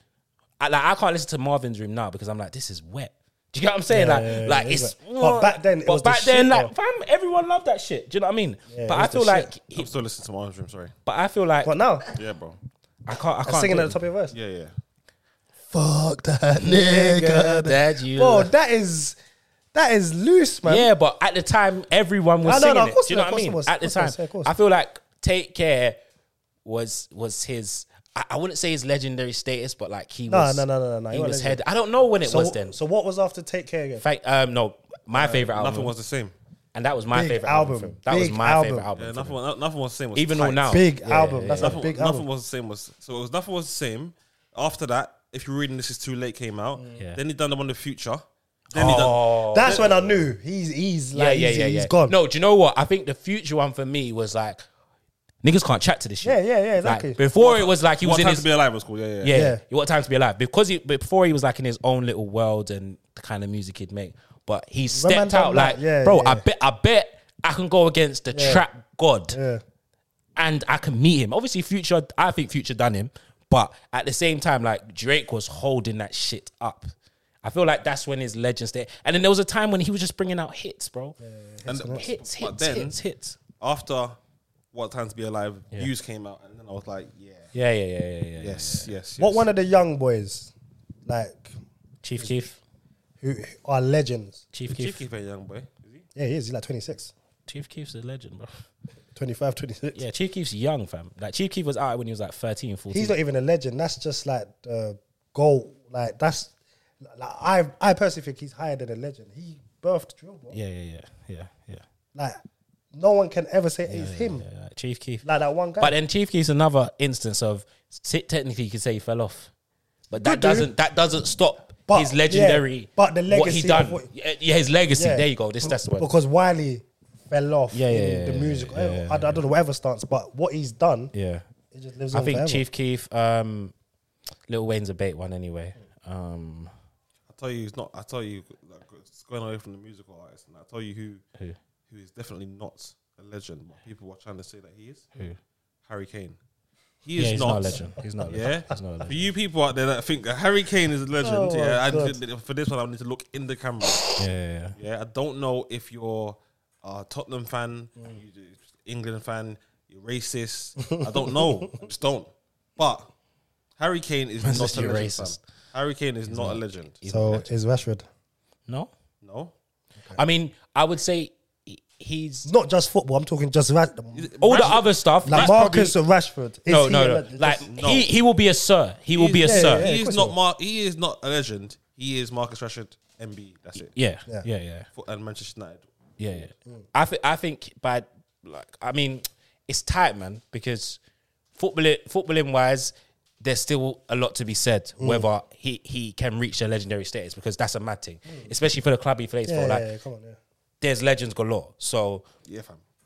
I can't listen to Marvin's Room now because I'm like, this is wet. Do you get what I'm saying? It's. But back then, fam, everyone loved that shit. Do you know what I mean? Yeah, but I feel like I'm still listening to Marvin's Room. Sorry. But I feel like What now? Yeah, bro. I can't Singing do at it. the top of your verse. Yeah. Fuck that nigga. That you. Bro, that is loose, man. Yeah, but at the time, everyone was No, singing no, of it. course Do you know it what I mean? was, At the of time, course, of course. I feel like Take Care was his. I wouldn't say his legendary status, but like he was. No. He He was wasn't head. I don't know when it was then. So what was after Take Care again? No, my favorite album. Nothing was the same. And that was my Big favorite album. album. That was Big my album. favorite album. Yeah, from him. nothing was the same. Was Even tight. though now, Big album. That's a Nothing, big nothing album. was the same. Nothing was the same. After that, if you're reading This Is Too Late came out, Yeah. then he done the one with Future. Then he done. That's when I knew he's like he's gone. No, do you know what? I think the Future one for me was like niggas can't chat to this shit. Yeah, exactly. Like, before it was like he was What in Time his to Be Alive was cool. Yeah. Yeah. What Time to Be Alive? Because before he was like in his own little world and the kind of music he'd make. But he stepped out like, bro, yeah. I bet I can go against the trap god Yeah. and I can meet him. Obviously, Future, I think Future done him. But at the same time, like Drake was holding that shit up. I feel like that's when his legend stayed. And then there was a time when he was just bringing out hits, bro. Hits. After What Time to Be Alive, Views came out, and then I was like, Yeah. yes. What one of the young boys, like, Chief Keef. who are legends? Chief Chief Keef. Keef a young boy. Is he? Yeah, he is. He's like 26, Chief Keef's a legend, bro. 25, 26. Yeah, Chief Keef's young, fam. Like Chief Keef was out when he was like 13, 14. He's not even a legend. That's just like goal. Like that's. Like, I personally think he's higher than a legend. He birthed drill, bro. Yeah. Like no one can ever say it's him. Yeah. Chief Keef. Like that one guy. But then Chief Keef's another instance of technically you could say he fell off, but that Could do. doesn't stop But, his legendary. yeah, but the what he legacy done. of what- Yeah, his legacy. Yeah. There you go. That's the word. Because Wiley fell off Yeah, in the music. I don't know whatever stance, but what he's done, Yeah, it just lives I on think forever. Chief Keef, Lil Wayne's a bait one anyway. I tell you, like, it's going away from the musical artist, and I tell you who is definitely not a legend, but people are trying to say that he is. Who? Harry Kane. He is He's not. not a legend. He's not a legend. Yeah, He's not a for legend. you people out there that think that Harry Kane is a legend, Oh, yeah, God. for this one I need to look in the camera. Yeah. I don't know if you're a Tottenham fan, you England fan, you're racist. I don't know. I just don't. But Harry Kane is Man's not just a you're legend. racist. Fam. Harry Kane is not a legend. So is Rashford. No, No. I mean, I would say he's Not just football. I'm talking just all the other stuff. like that's Marcus and Rashford. Is No. he Like No. he will be a sir. He will be a yeah, sir. yeah. He of is course not. He is not a legend. He is Marcus Rashford, MB. That's it. Yeah. Yeah. And Manchester United. Yeah. I think by like I mean it's tight, man, because footballing wise, there's still a lot to be said whether he can reach a legendary status, because that's a mad thing, especially for the club he plays for. Like come on, yeah. there's legends galore. So Yeah, fam.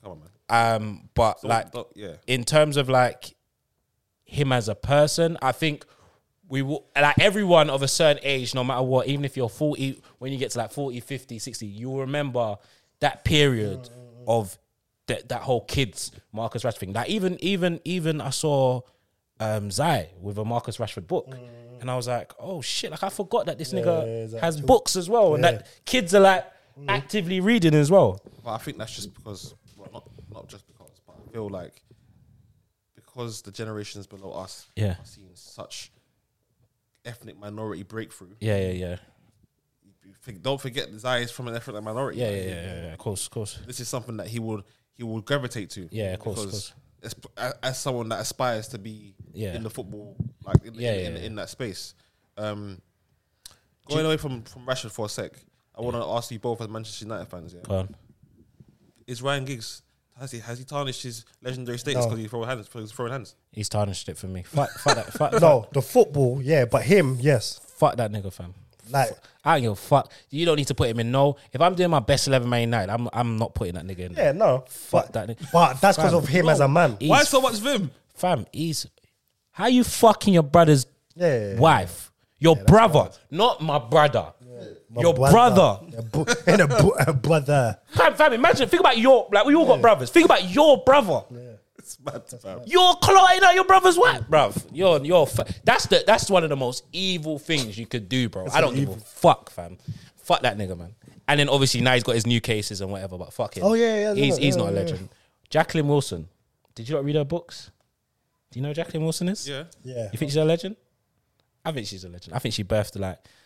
Come on, man. But So, like, yeah. in terms of like him as a person, I think we will, like everyone of a certain age, no matter what, even if you're 40, when you get to like 40, 50, 60, you will remember that period of that whole kids Marcus Rashford thing. Like even I saw Zai with a Marcus Rashford book. And I was like, oh shit, like I forgot that this nigga has books as well. And that kids are like actively reading as well. But I think that's just because, well, not just because, but I feel like because the generations below us are seeing such ethnic minority breakthrough. Yeah. Don't forget the Zai is from an ethnic minority. Yeah. Of course. This is something that he would gravitate to. Yeah, of course. As someone that aspires to be in the football, like in that space. Going away from Rashford for a sec, I want to ask you both as Manchester United fans. Yeah, Go on. Is Ryan Giggs has he tarnished his legendary status because he's throwing hands? He's tarnished it for me. Fuck that. No, the football, yeah, but him, yes. Fuck that nigga, fam. Like, I don't give a fuck. You don't need to put him in. No, if I'm doing my best 11 Man United, I'm not putting that nigga in. yeah, no. Fuck that nigga. But that's because Fam, of him as a man. He's- Why so much vim? Fam, how you fucking your brother's wife? Your brother, not my brother. Your brother. A brother. Fam, imagine, think about we all got brothers. Think about your brother. It's mad, fam. You're clotting out your brother's wife, bruv. That's one of the most evil things you could do, bro. I don't give a fuck, fam. Fuck that nigga, man. And then obviously now he's got his new cases and whatever, but fuck him. Oh, yeah. He's not a legend. Jacqueline Wilson. Did you not read her books? Do you know who Jacqueline Wilson is? Yeah. Yeah. You think she's a legend? I think she's a legend. I think she birthed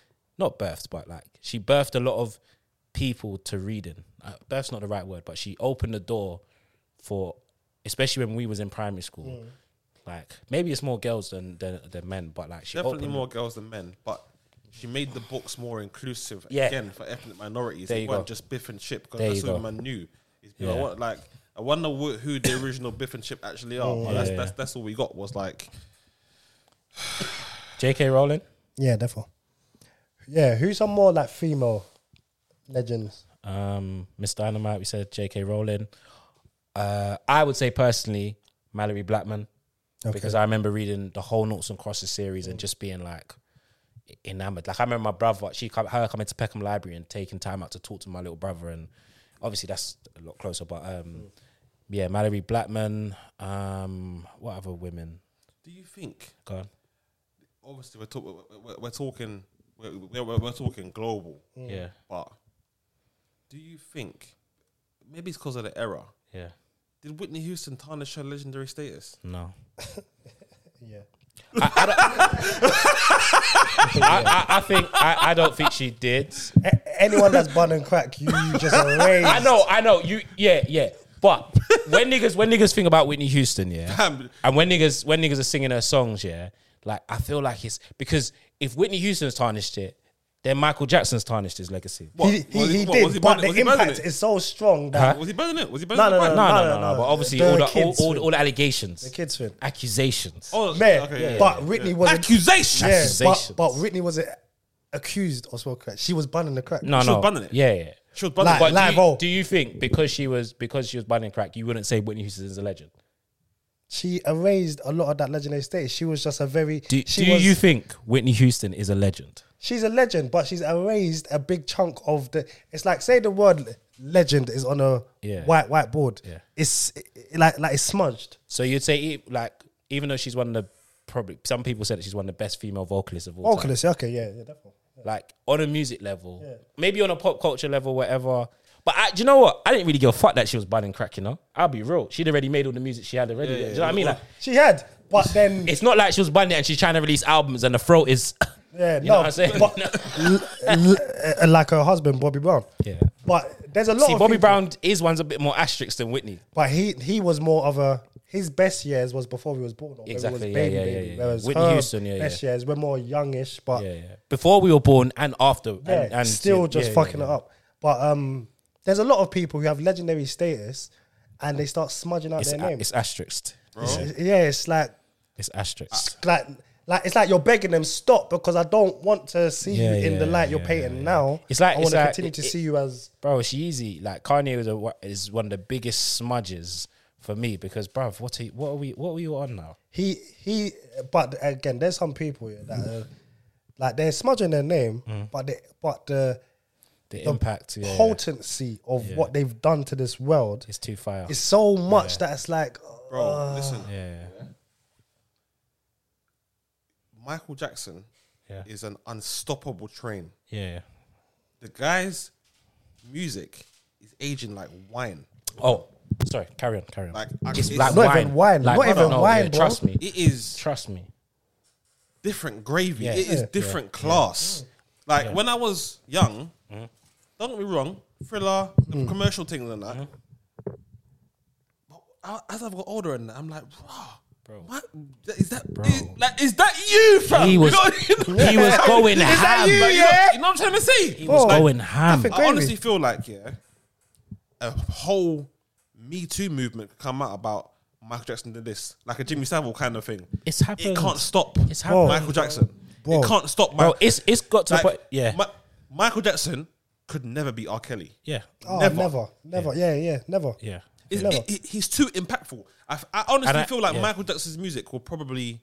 she birthed a lot of people to reading. Birth's not the right word, but she opened the door for, especially when we was in primary school. Like maybe it's more girls than men, but like she Definitely opened more girls than men, but she made the books more inclusive Yeah. again for ethnic minorities. There It you wasn't go. just Biff and Chip because There that's you what go. man knew. Yeah. I wonder who the original Biff and Chip actually are. But that's all we got was like J.K. Rowling. Yeah, definitely. Yeah, who's some more like female legends? Miss Dynamite, we said J.K. Rowling. I would say personally Mallory Blackman, because I remember reading the whole Noughts and Crosses series and just being like enamored. Like I remember my brother, her coming to Peckham Library and taking time out to talk to my little brother, and obviously that's a lot closer. But Mallory Blackman. What other women? do you think Go on. obviously we're talking global. Yeah. But do you think maybe it's because of the era? Yeah. Did Whitney Houston tarnish her legendary status? No. Yeah. I don't think she did. Anyone that's bun and crack, you just erase. I know. Yeah. But when niggas think about Whitney Houston, Damn. and when niggas are singing her songs, like I feel like it's because if Whitney Houston's tarnished it, then Michael Jackson's tarnished his legacy. He did, but the impact is so strong that Was he burning it? Was he burning No, it? No. But obviously The all kids the allegations, the kids thing. accusations. Oh, Man, okay, yeah, but yeah, Whitney yeah. wasn't. Accusations. Yeah, Accusations. but Whitney wasn't accused of smoking crack. She was bunning the crack. No, She was bunning it? Yeah. She was burning Like- it. But Live do you think because she was bunning crack, you wouldn't say Whitney Houston is a legend? She erased a lot of that legendary status. She was just a very. Do she you think Whitney Houston is a legend? She's a legend, but she's erased a big chunk of the. It's like say the word legend is on a whiteboard. Yeah. It's like it's smudged. So you'd say even though she's one of the probably some people said that she's one of the best female vocalists of all time. Vocalist, okay, yeah, definitely. Like on a music level, maybe on a pop culture level, whatever. But do you know what? I didn't really give a fuck that she was bunning crack. You know, I'll be real. She'd already made all the music she had already. Do you know what I mean? Like, She had, but then it's not like she was bunning it and she's trying to release albums and the throat is. yeah, You know what I'm saying? But like her husband Bobby Brown. Yeah. But there's a lot. See, of Bobby people- Brown is one's a bit more asterisk than Whitney. But he was more of a. His best years was before he was born. Or Exactly, When he was yeah. baby. Whereas Whitney her Houston, best years were more youngish, but Yeah. Before we were born and after, and still just yeah, fucking it up. But there's a lot of people who have legendary status, and they start smudging out their names. It's asterisk. Yeah, it's like It's asterisk. like Like it's like you're begging them stop because I don't want to see Yeah, you in the yeah, light you're yeah, painting yeah. now. It's like- I it's want to like- continue to see you as Bro, it's easy. Like Kanye is one of the biggest smudges for me because, bruv, what are we on now? he. But again, there's some people here that are, like they're smudging their name, but the The impact, yeah, potency of what they've done to this world it's too fire. is so much that it's like, Bro, listen. Yeah, Michael Jackson Yeah. is an unstoppable train. yeah. The guy's music is aging like wine. Oh, sorry. Carry on. Like It's it's like not wine. even wine, Like, not even no, wine, yeah, bro. Trust me. it is Trust me. different gravy. Yeah. It is Yeah. different class. Like when I was young, don't get me wrong, Thriller, the commercial things and that. But as I've got older and that, I'm like, bro, what is that? Is that you, fam? He was You know- he was going ham. Like, Yeah. you know what I'm trying to say? He was Bro, going ham. think- I Gravy. honestly feel like a whole Me Too movement could come out about Michael Jackson did this, like a Jimmy Savile kind of thing. It's happened. It can't stop. It's happened. Michael Jackson. Bro. It can't stop. Bro, it's got to the like, point. Yeah, Michael Jackson could never be R. Kelly. yeah, oh, Never. never, yeah, never. yeah. Never. He's too impactful. I honestly And I- feel like yeah. Michael Jackson's music will probably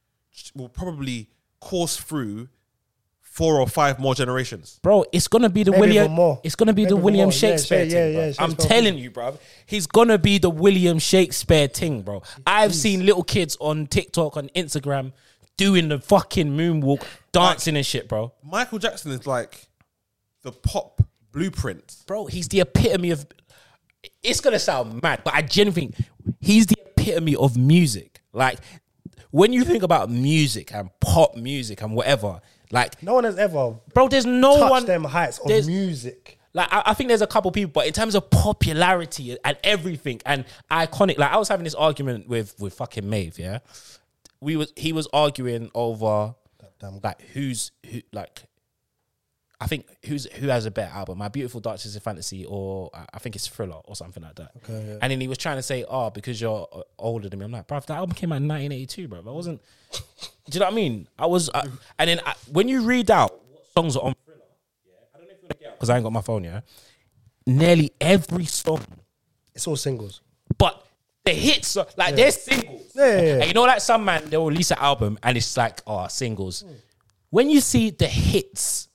course through 4 or 5 more generations. Bro, it's gonna be the Maybe William. even more. It's gonna be Maybe the even William more. Shakespeare Yeah, thing. yeah, bro. yeah, I'm Shakespeare. telling you, bro. He's gonna be the William Shakespeare thing, bro. I've seen little kids on TikTok, on Instagram, doing the fucking moonwalk, dancing and shit, bro. Michael Jackson is like the pop blueprint. Bro, he's the epitome of. It's gonna sound mad, but I genuinely think he's the epitome of music. Like when you think about music and pop music and whatever, like No one has ever bro, there's no touched one. them heights of there's- music. Like I think there's a couple people, but in terms of popularity and everything and iconic, like I was having this argument with fucking Maeve, yeah. He was arguing over like who like I think who has a better album, My Beautiful Dark Twisted Fantasy or I think it's Thriller or something like that. Okay, yeah. And then he was trying to say, because you're older than me. I'm like, bruv, that album came out in 1982, bro. I wasn't. Do you know what I mean? And then when you read out what songs are on Thriller, I don't know if you want to get out because I ain't got my phone, yeah. Nearly every song, It's all singles. but the hits are like they're singles. Yeah. And you know, like some man they'll release an album and it's like singles. When you see the hits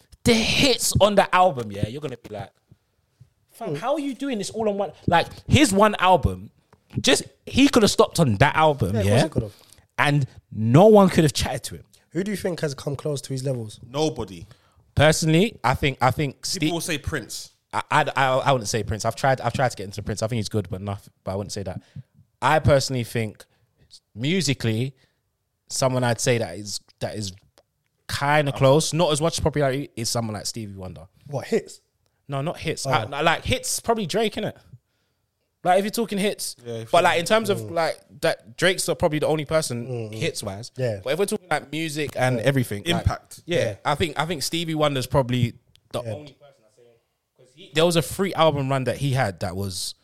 on the album, yeah, you're gonna be like, fam, how are you doing this all on one? Like his one album, he could have stopped on that album, Yeah, of yeah, course he could have. and no one could have chatted to him. Who do you think has come close to his levels? Nobody. Personally, I think Steve. People will say Prince. I wouldn't say Prince. I've tried to get into Prince. I think he's good, but I wouldn't say that. I personally think musically, someone I'd say that is kind of close, not as much popularity, is someone like Stevie Wonder. What hits? No, not hits. I like hits, probably Drake, innit? Like if you're talking hits, but like in terms of like that, Drake's probably the only person hits wise. Yeah. But if we're talking like music and everything, like, Impact. yeah, I think Stevie Wonder's probably the only person I say because there was a free album run that he had that was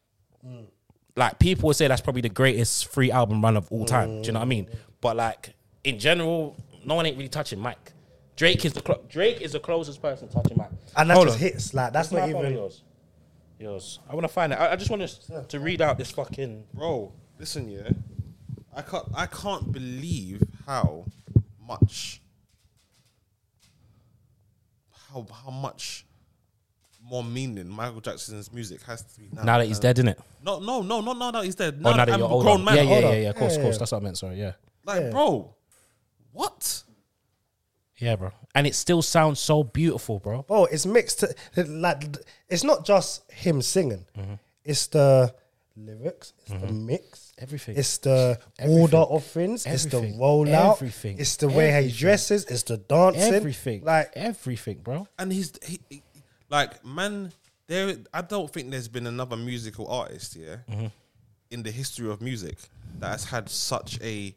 like people would say that's probably the greatest free album run of all time. Do you know what I mean? But like in general, no one ain't really touching Mike. Drake is the closest person touching Mike. And that's Hold just on. hits. Like that's Where's not my phone? even. Yours. I want to find it. I just want to read out this fucking. Bro, listen, yeah. I can't believe how much much more meaning Michael Jackson's music has to be now. Now that he's dead, innit? No, not now that he's dead. Oh, now that I'm you're a older. grown man. Yeah. Of course. Yeah. That's what I meant. Sorry. Yeah. Like, bro, what? Yeah, bro. And it still sounds so beautiful, bro. Bro, it's mixed. Like it's not just him singing. Mm-hmm. It's the lyrics. It's the mix. Everything. It's the order of things. It's the Everything. rollout. Everything. It's the way he Everything. dresses. It's the dancing. Everything. Like everything, bro. And he like, man, I don't think there's been another musical artist, in the history of music that has had such a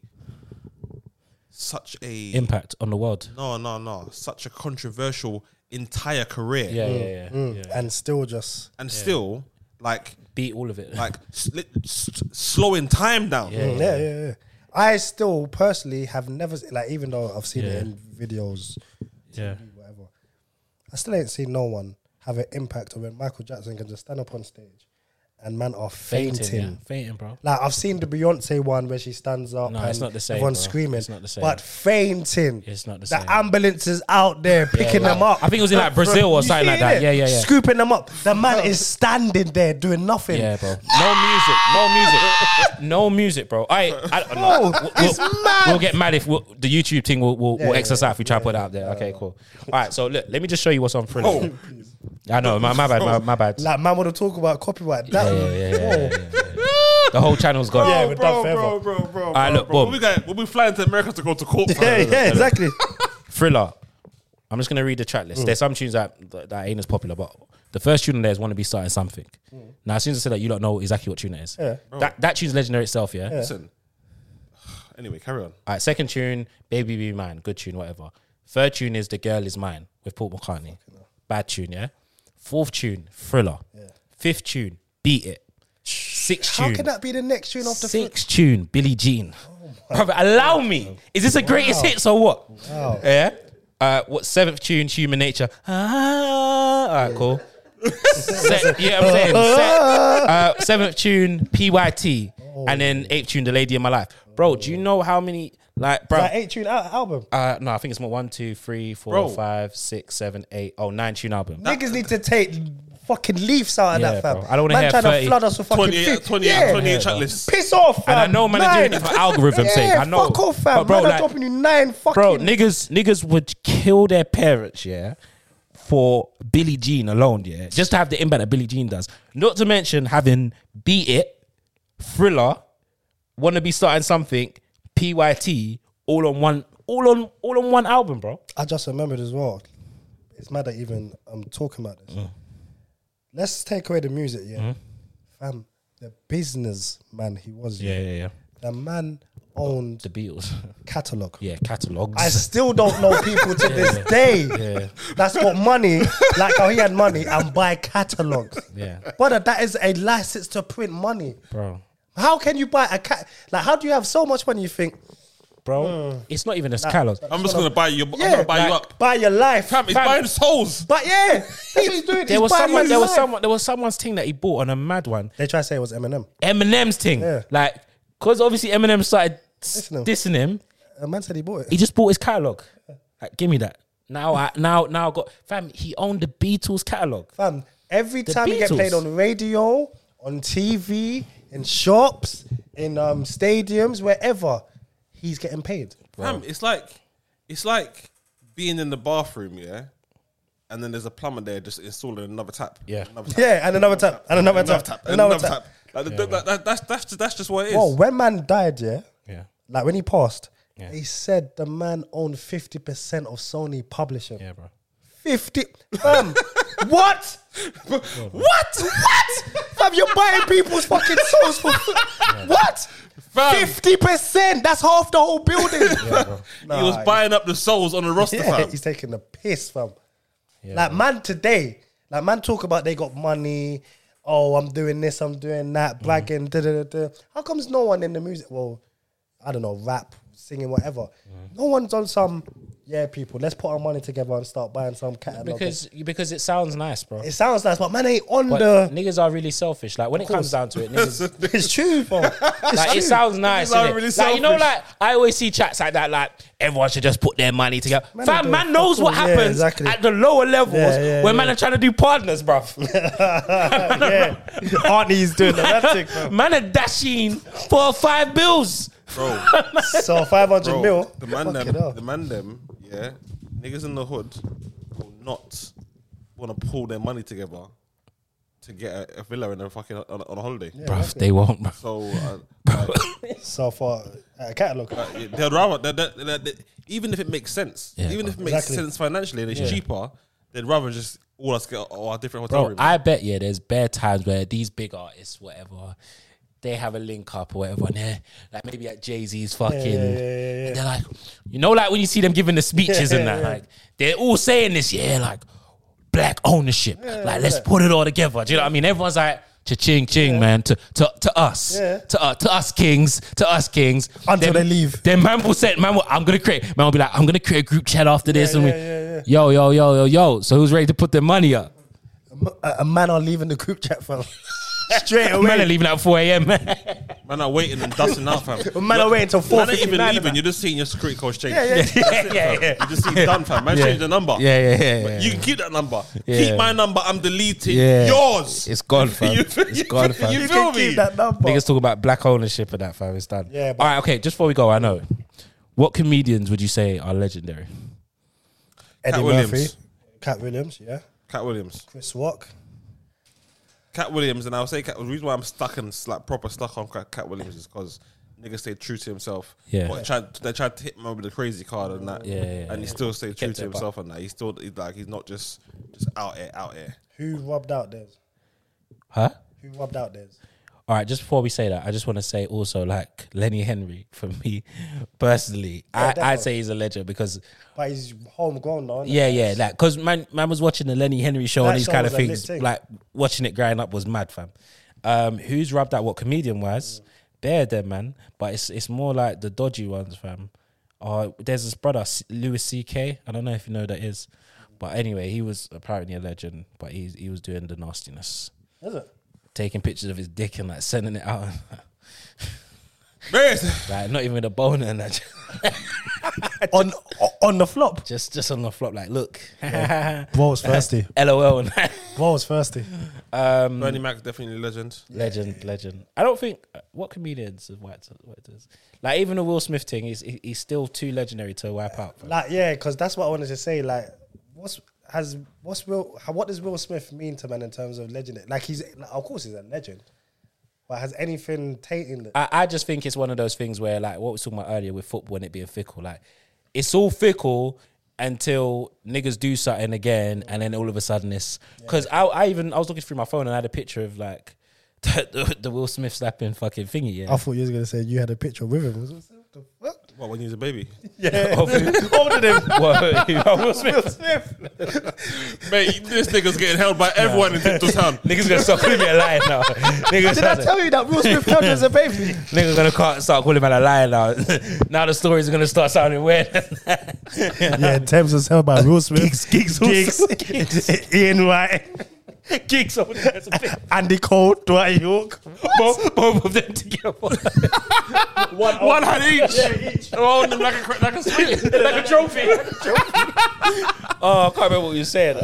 Impact on the world. no, such a controversial entire career. Yeah. and still just And still, like, Beat all of it. slowing time down. yeah. I still personally have never, like, even though I've seen it Yeah. in videos, Yeah. whatever, I still ain't seen no one have an impact of when Michael Jackson can just stand up on stage and man are fainting. Yeah. Fainting, bro. Like, I've seen the Beyonce one where she stands up No, and it's not the same, everyone's bro. screaming. It's not the same. But fainting. It's not the The same. ambulance is out there picking them up. I think it was in like Brazil or You something like seen that. it? Yeah. Scooping them up. The man is standing there doing nothing. Yeah, bro. No music, bro. I don't know. It's mad. We'll get mad if the YouTube thing will exercise if we try to put it out there. Okay, cool. All right, so look, let me just show you what's on Thriller. I know, my bad, my bad. Like, man want to talk about copyright. That, Yeah. The whole channel's gone. Yeah, we're done forever. bro. Alright, look, boom. We'll be flying to America to go to court. Yeah, exactly. Thriller. I'm just gonna read the track list. There's some tunes that ain't as popular, but the first tune on there is "Wanna Be Starting Something." Now, as soon as I said that, you don't know exactly what tune it is. Yeah. That tune's legendary itself. Yeah. Listen. Anyway, carry on. All right. Second tune, "Baby Be Mine," good tune, whatever. Third tune is "The Girl Is Mine" with Paul McCartney. Bad tune, yeah. Fourth tune, Thriller. Fifth tune, "Beat It." Sixth How tune. can that be the next tune off the Sixth tune, Billie Jean. Brother, allow me. Is this a greatest hits or what? Wow. Yeah. What seventh tune? Human Nature. All right, cool. Yeah, I'm saying. Seventh tune, PYT, and then eighth tune, The Lady in My Life. Bro, do you know how many? Like, bro. That 8-tune album. No, I think it's more 1, 2, 3, 4, Bro. 5, 6, 7, 8. Oh, 9-tune album. Niggas need to take fucking leaves out of Yeah, that, fam. bro. I don't wanna Man hear trying 30, to flood us with fucking 28 track lists. Piss off, fam. And I know man are doing it for algorithm's sake. I know. Fuck off, fam. But bro, Man are like- dropping you 9 fucking... Bro, niggas would kill their parents, yeah, for Billie Jean alone, yeah, just to have the impact that Billie Jean does. Not to mention having Beat It, Thriller, Wanna Be Starting Something, PYT, all on one album, bro. I just remembered as well. It's mad that even I'm talking about this. Let's take away the music, yeah. Fam, the business man he was. Yeah. The man owned The Beatles. catalogue. Yeah, catalogs. I still don't know people to this day that's got money, like how he had money, and buy catalogues. Yeah, Brother, that is a license to print money. bro. How can you buy a cat? Like, how do you have so much money you think, Bro, it's not even a catalogs. I'm just gonna buy you. I'm gonna buy you up. buy your life? Fam, he's buying souls. But yeah, that's what he's doing. There He's was buying someone. his There was life. someone. There was someone's thing that he bought on a mad one. They try to say it was Eminem. Eminem's thing. Yeah. Like, because obviously Eminem started Dissing him. dissing him. A man said he bought it. He just bought his catalog. Like, give me that. Now I got fam. He owned the Beatles catalog. Fam, every time he get Beatles. played on radio, on TV, in shops, in stadiums, wherever, he's getting paid. Fam, it's like being in the bathroom, yeah, and then there's a plumber there just installing another tap. Yeah. Another tap. Yeah, and another tap, and another tap, and another tap. Like, that's just what it is. Well, when man died, yeah, Yeah. like when he passed, Yeah. he said the man owned 50% of Sony Publishing. Yeah, bro. 50. Fam, what? What? Fam, you're buying people's fucking souls for what? Fam. 50%. That's half the whole building. He was buying up the souls on the roster, Yeah, fam. he's taking the piss, fam. Yeah, Like, man, today, like, man, talk about they got money. Oh, I'm doing this, I'm doing that, bragging. Da, da, da, da. How comes no one in the music? Well, I don't know, rap, singing, whatever. No one's on some. Yeah, people, let's put our money together and start buying some catalog. Because it sounds nice, bro. It sounds nice, but man ain't on But the. niggas are really selfish. Like when it comes down to it, niggas. It's true, fam. Like it sounds nice, Niggas are innit? really Like you know, selfish. like I always see chats like that. Like everyone should just put their money together. Man, Fam, they man do. knows what Yeah, happens exactly. at the lower levels Yeah, when man are trying to do partners, bruv. Yeah. Auntie doing that thing, fam. Man are dashing 4 or 5 bills. Bro, So 500 bro, mil. the man Fuck it up. them, yeah, niggas in the hood will not want to pull their money together to get a villa in a fucking on a holiday. Bruv, they won't, bruv. So So far, catalog. they'd rather even if it makes sense, Yeah, even bro. if it makes Exactly. sense financially and it's cheaper, they'd rather just all us get our different hotel Bro, rooms. I bet there's bare times where these big artists, whatever, they have a link up or whatever, and they're like maybe at Jay-Z's fucking, and they're like, you know, like when you see them giving the speeches and that, like they're all saying this, like black ownership, like let's put it all together. Do you know what I mean? Everyone's like Cha-ching, ching, man. To us. Yeah. To us kings. Until they leave. Then man will say, man will be like, I'm going to create a group chat after this. Yeah, and yeah. Yo. So who's ready to put their money up? A man are leaving the group chat, fam. Straight away. Man are leaving at 4 a.m. Man are waiting and dusting out, fam. Man are waiting till 4. Man ain't even leaving. You're just seeing your security coach change. Yeah. You just see it done, fam. Man, change the number. Yeah. You can keep that number. Yeah. Keep my number. I'm deleting Yeah. yours. It's gone, fam. You It's gone, fam. You You feel can me? keep that number. Niggas talk about black ownership and that, fam. It's done. Yeah, but- All right, okay. Just before we go, I know. What comedians would you say are legendary? Eddie Cat Murphy. Williams. Cat Williams, yeah. Cat Williams. Chris Rock. Cat Williams, and I'll say the reason why I'm proper stuck on Cat Williams is because nigga stayed true to himself. Yeah. But they tried to hit him over the crazy card and that. And he still stayed true Kept to it himself and that. He's not just out here. Who rubbed out theirs? Huh? Who rubbed out theirs? All right, just before we say that, I just want to say also, like, Lenny Henry, for me, personally, I'd definitely. say he's a legend because, But he's homegrown though, isn't yeah, like, because man was watching the Lenny Henry show That and these show kind of was a lit things, thing. like, watching it growing up was mad, fam. Who's rubbed out what comedian-wise? They're them, man, but it's more like the dodgy ones, fam. There's this brother, Louis C.K., I don't know if you know who that is, but anyway, he was apparently a legend, but he was doing the nastiness. Is it? Taking pictures of his dick and like sending it out. Yes. Like not even with a boner and that. on the flop. just on the flop, like look. Bro was thirsty. LOL and Bro was thirsty. Bernie Mac definitely a legend. legend. I don't think what comedians have wiped us. Like even the Will Smith thing, he's still too legendary to wipe out. Fam. Like, yeah, because that's what I wanted to say. Like, what does Will Smith mean to man in terms of legend? Like, of course he's a legend, but has anything tainted it? I just think it's one of those things where, like, what we were talking about earlier with football and it being fickle. Like, it's all fickle until niggas do something again, and then all of a sudden it's because I was looking through my phone and I had a picture of like the Will Smith slapping fucking thingy. Yeah, I thought you was gonna say you had a picture with him. What the fuck? What, when he was a baby? Yeah, Of who? older than him. Will Smith. Mate, this nigga's getting held by everyone in Tiptoe Town. Niggas gonna start calling me a liar now. Niggas Did I tell you that Will Smith killed you as a baby? Niggas gonna start calling me a liar now. Now the stories are gonna start sounding weird. Yeah, Thames was held by Will Smith. Gigs, Ian White, Gigs over there. Andy Cole, Dwight York. Both of them together. One hand each. Oh, them like a sweet. Like a trophy. Oh, I can't remember what you said.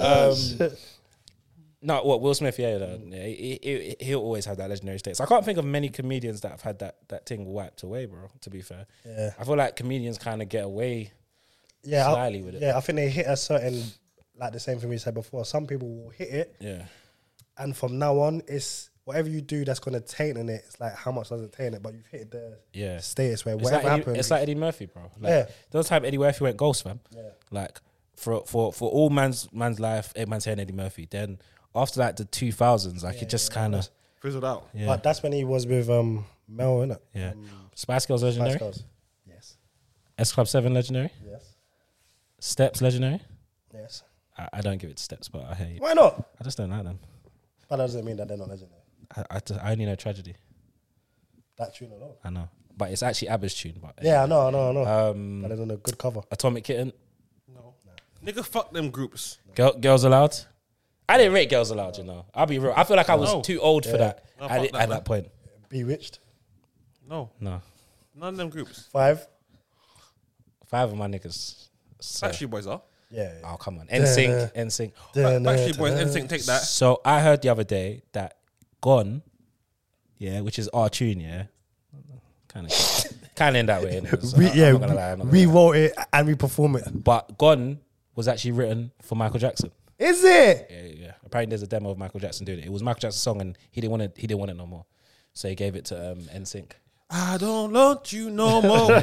No, what Will Smith? Yeah, he'll always have that legendary status. I can't think of many comedians that have had that thing wiped away, bro. To be fair, Yeah. I feel like comedians kind of get away. Yeah, Slyly with it. Yeah, I think they hit a certain, like the same thing we said before. Some people will hit it, Yeah, and from now on, it's whatever you do that's going to taint in it. It's like how much does it taint it? But you've hit the status where it's whatever like happens. it's like Eddie Murphy, bro. Like, Yeah. the time Eddie Murphy went ghost, fam. Yeah. Like for all man's life, everyone's saying Eddie Murphy. Then after like the 2000s, like it just kind of Fizzled out. yeah. But that's when he was with Mel, innit? Yeah. Spice Girls legendary. Spice Girls. Yes. S Club 7 legendary. Yes. Steps legendary. Yes. I don't give it to Steps, but I hate. Why not? I just don't like them. That doesn't mean that they're not legendary. I only know Tragedy. That tune alone. I know, but it's actually ABBA's tune. But Yeah, I know. But it's on a good cover. Atomic Kitten, No. Nigga, fuck them groups. Girls Aloud. I didn't rate Girls Aloud, you know. I'll be real. I feel like I was No. too old for that No, at fuck that, man. that point. Bewitched. No. No, None of them groups. 5. 5 of my niggas. So, Backstreet Boys are. Yeah. oh come on, NSYNC. Backstreet Boys, NSYNC, take that. So I heard the other day that Gone, yeah, which is our tune, yeah, kind of in that way. Innit? So I'm not gonna lie, I'm not gonna We lie. wrote it and we perform it. But Gone was actually written for Michael Jackson. Is it? Yeah. Apparently, there's a demo of Michael Jackson doing it. It was Michael Jackson's song, and he didn't want it no more. So he gave it to NSYNC. I don't want you no more.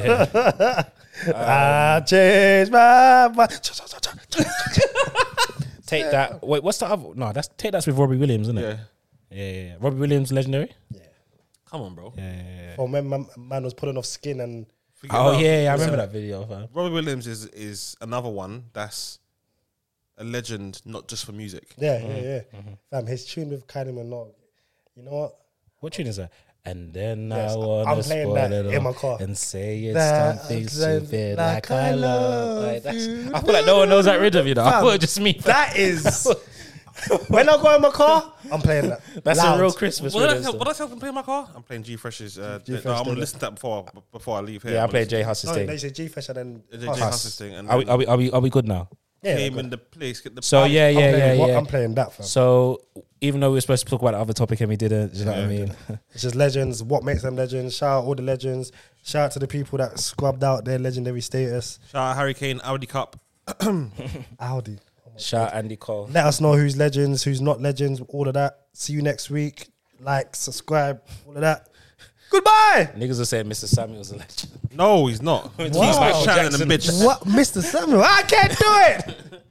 I changed my mind. Take that. Wait, what's the other? No, Take That's with Robbie Williams, isn't it? Yeah. Yeah. Robbie Williams, legendary. Come on, bro. Yeah. Or when man was pulling off skin and Forget Oh about- yeah, I remember that video. Fam. Robbie Williams is another one that's a legend, not just for music. yeah. Fam, his tune with Kylie Minogue. You know what? What tune is that? And then Yes, I wanna I'm playing spoil that it in all my car. and say it's That something I stupid like like I love. love Like, that's, you. I feel like no one knows that rhythm, you know. I Fam, thought it just me. That is. When I go in my car, I'm playing that. That's Loud. a real Christmas What rhythm. did I tell them play in my car? I'm playing G Fresh's. I'm Fresh, gonna listen to that before I leave here. Yeah, I played Jay Huss's No, thing. they say G-Fresh and then Jay Huss. Huss's thing. And Are we good now? Yeah, came good. in the place. Get the So I'm playing that, fam. So even though we were supposed to talk about the other topic and we didn't, you know what I mean? It's just legends. What makes them legends? Shout out all the legends. Shout out to the people that scrubbed out their legendary status. Shout out Harry Kane, Audi Cup. Audi. Shout out Andy Cole. Let us know who's legends, who's not legends, all of that. See you next week. Like, subscribe, all of that. Goodbye. Niggas are saying Mr. Samuel's a legend. No, he's not. He's Wow. like Shannon and bitches. What, Mr. Samuel? I can't do it.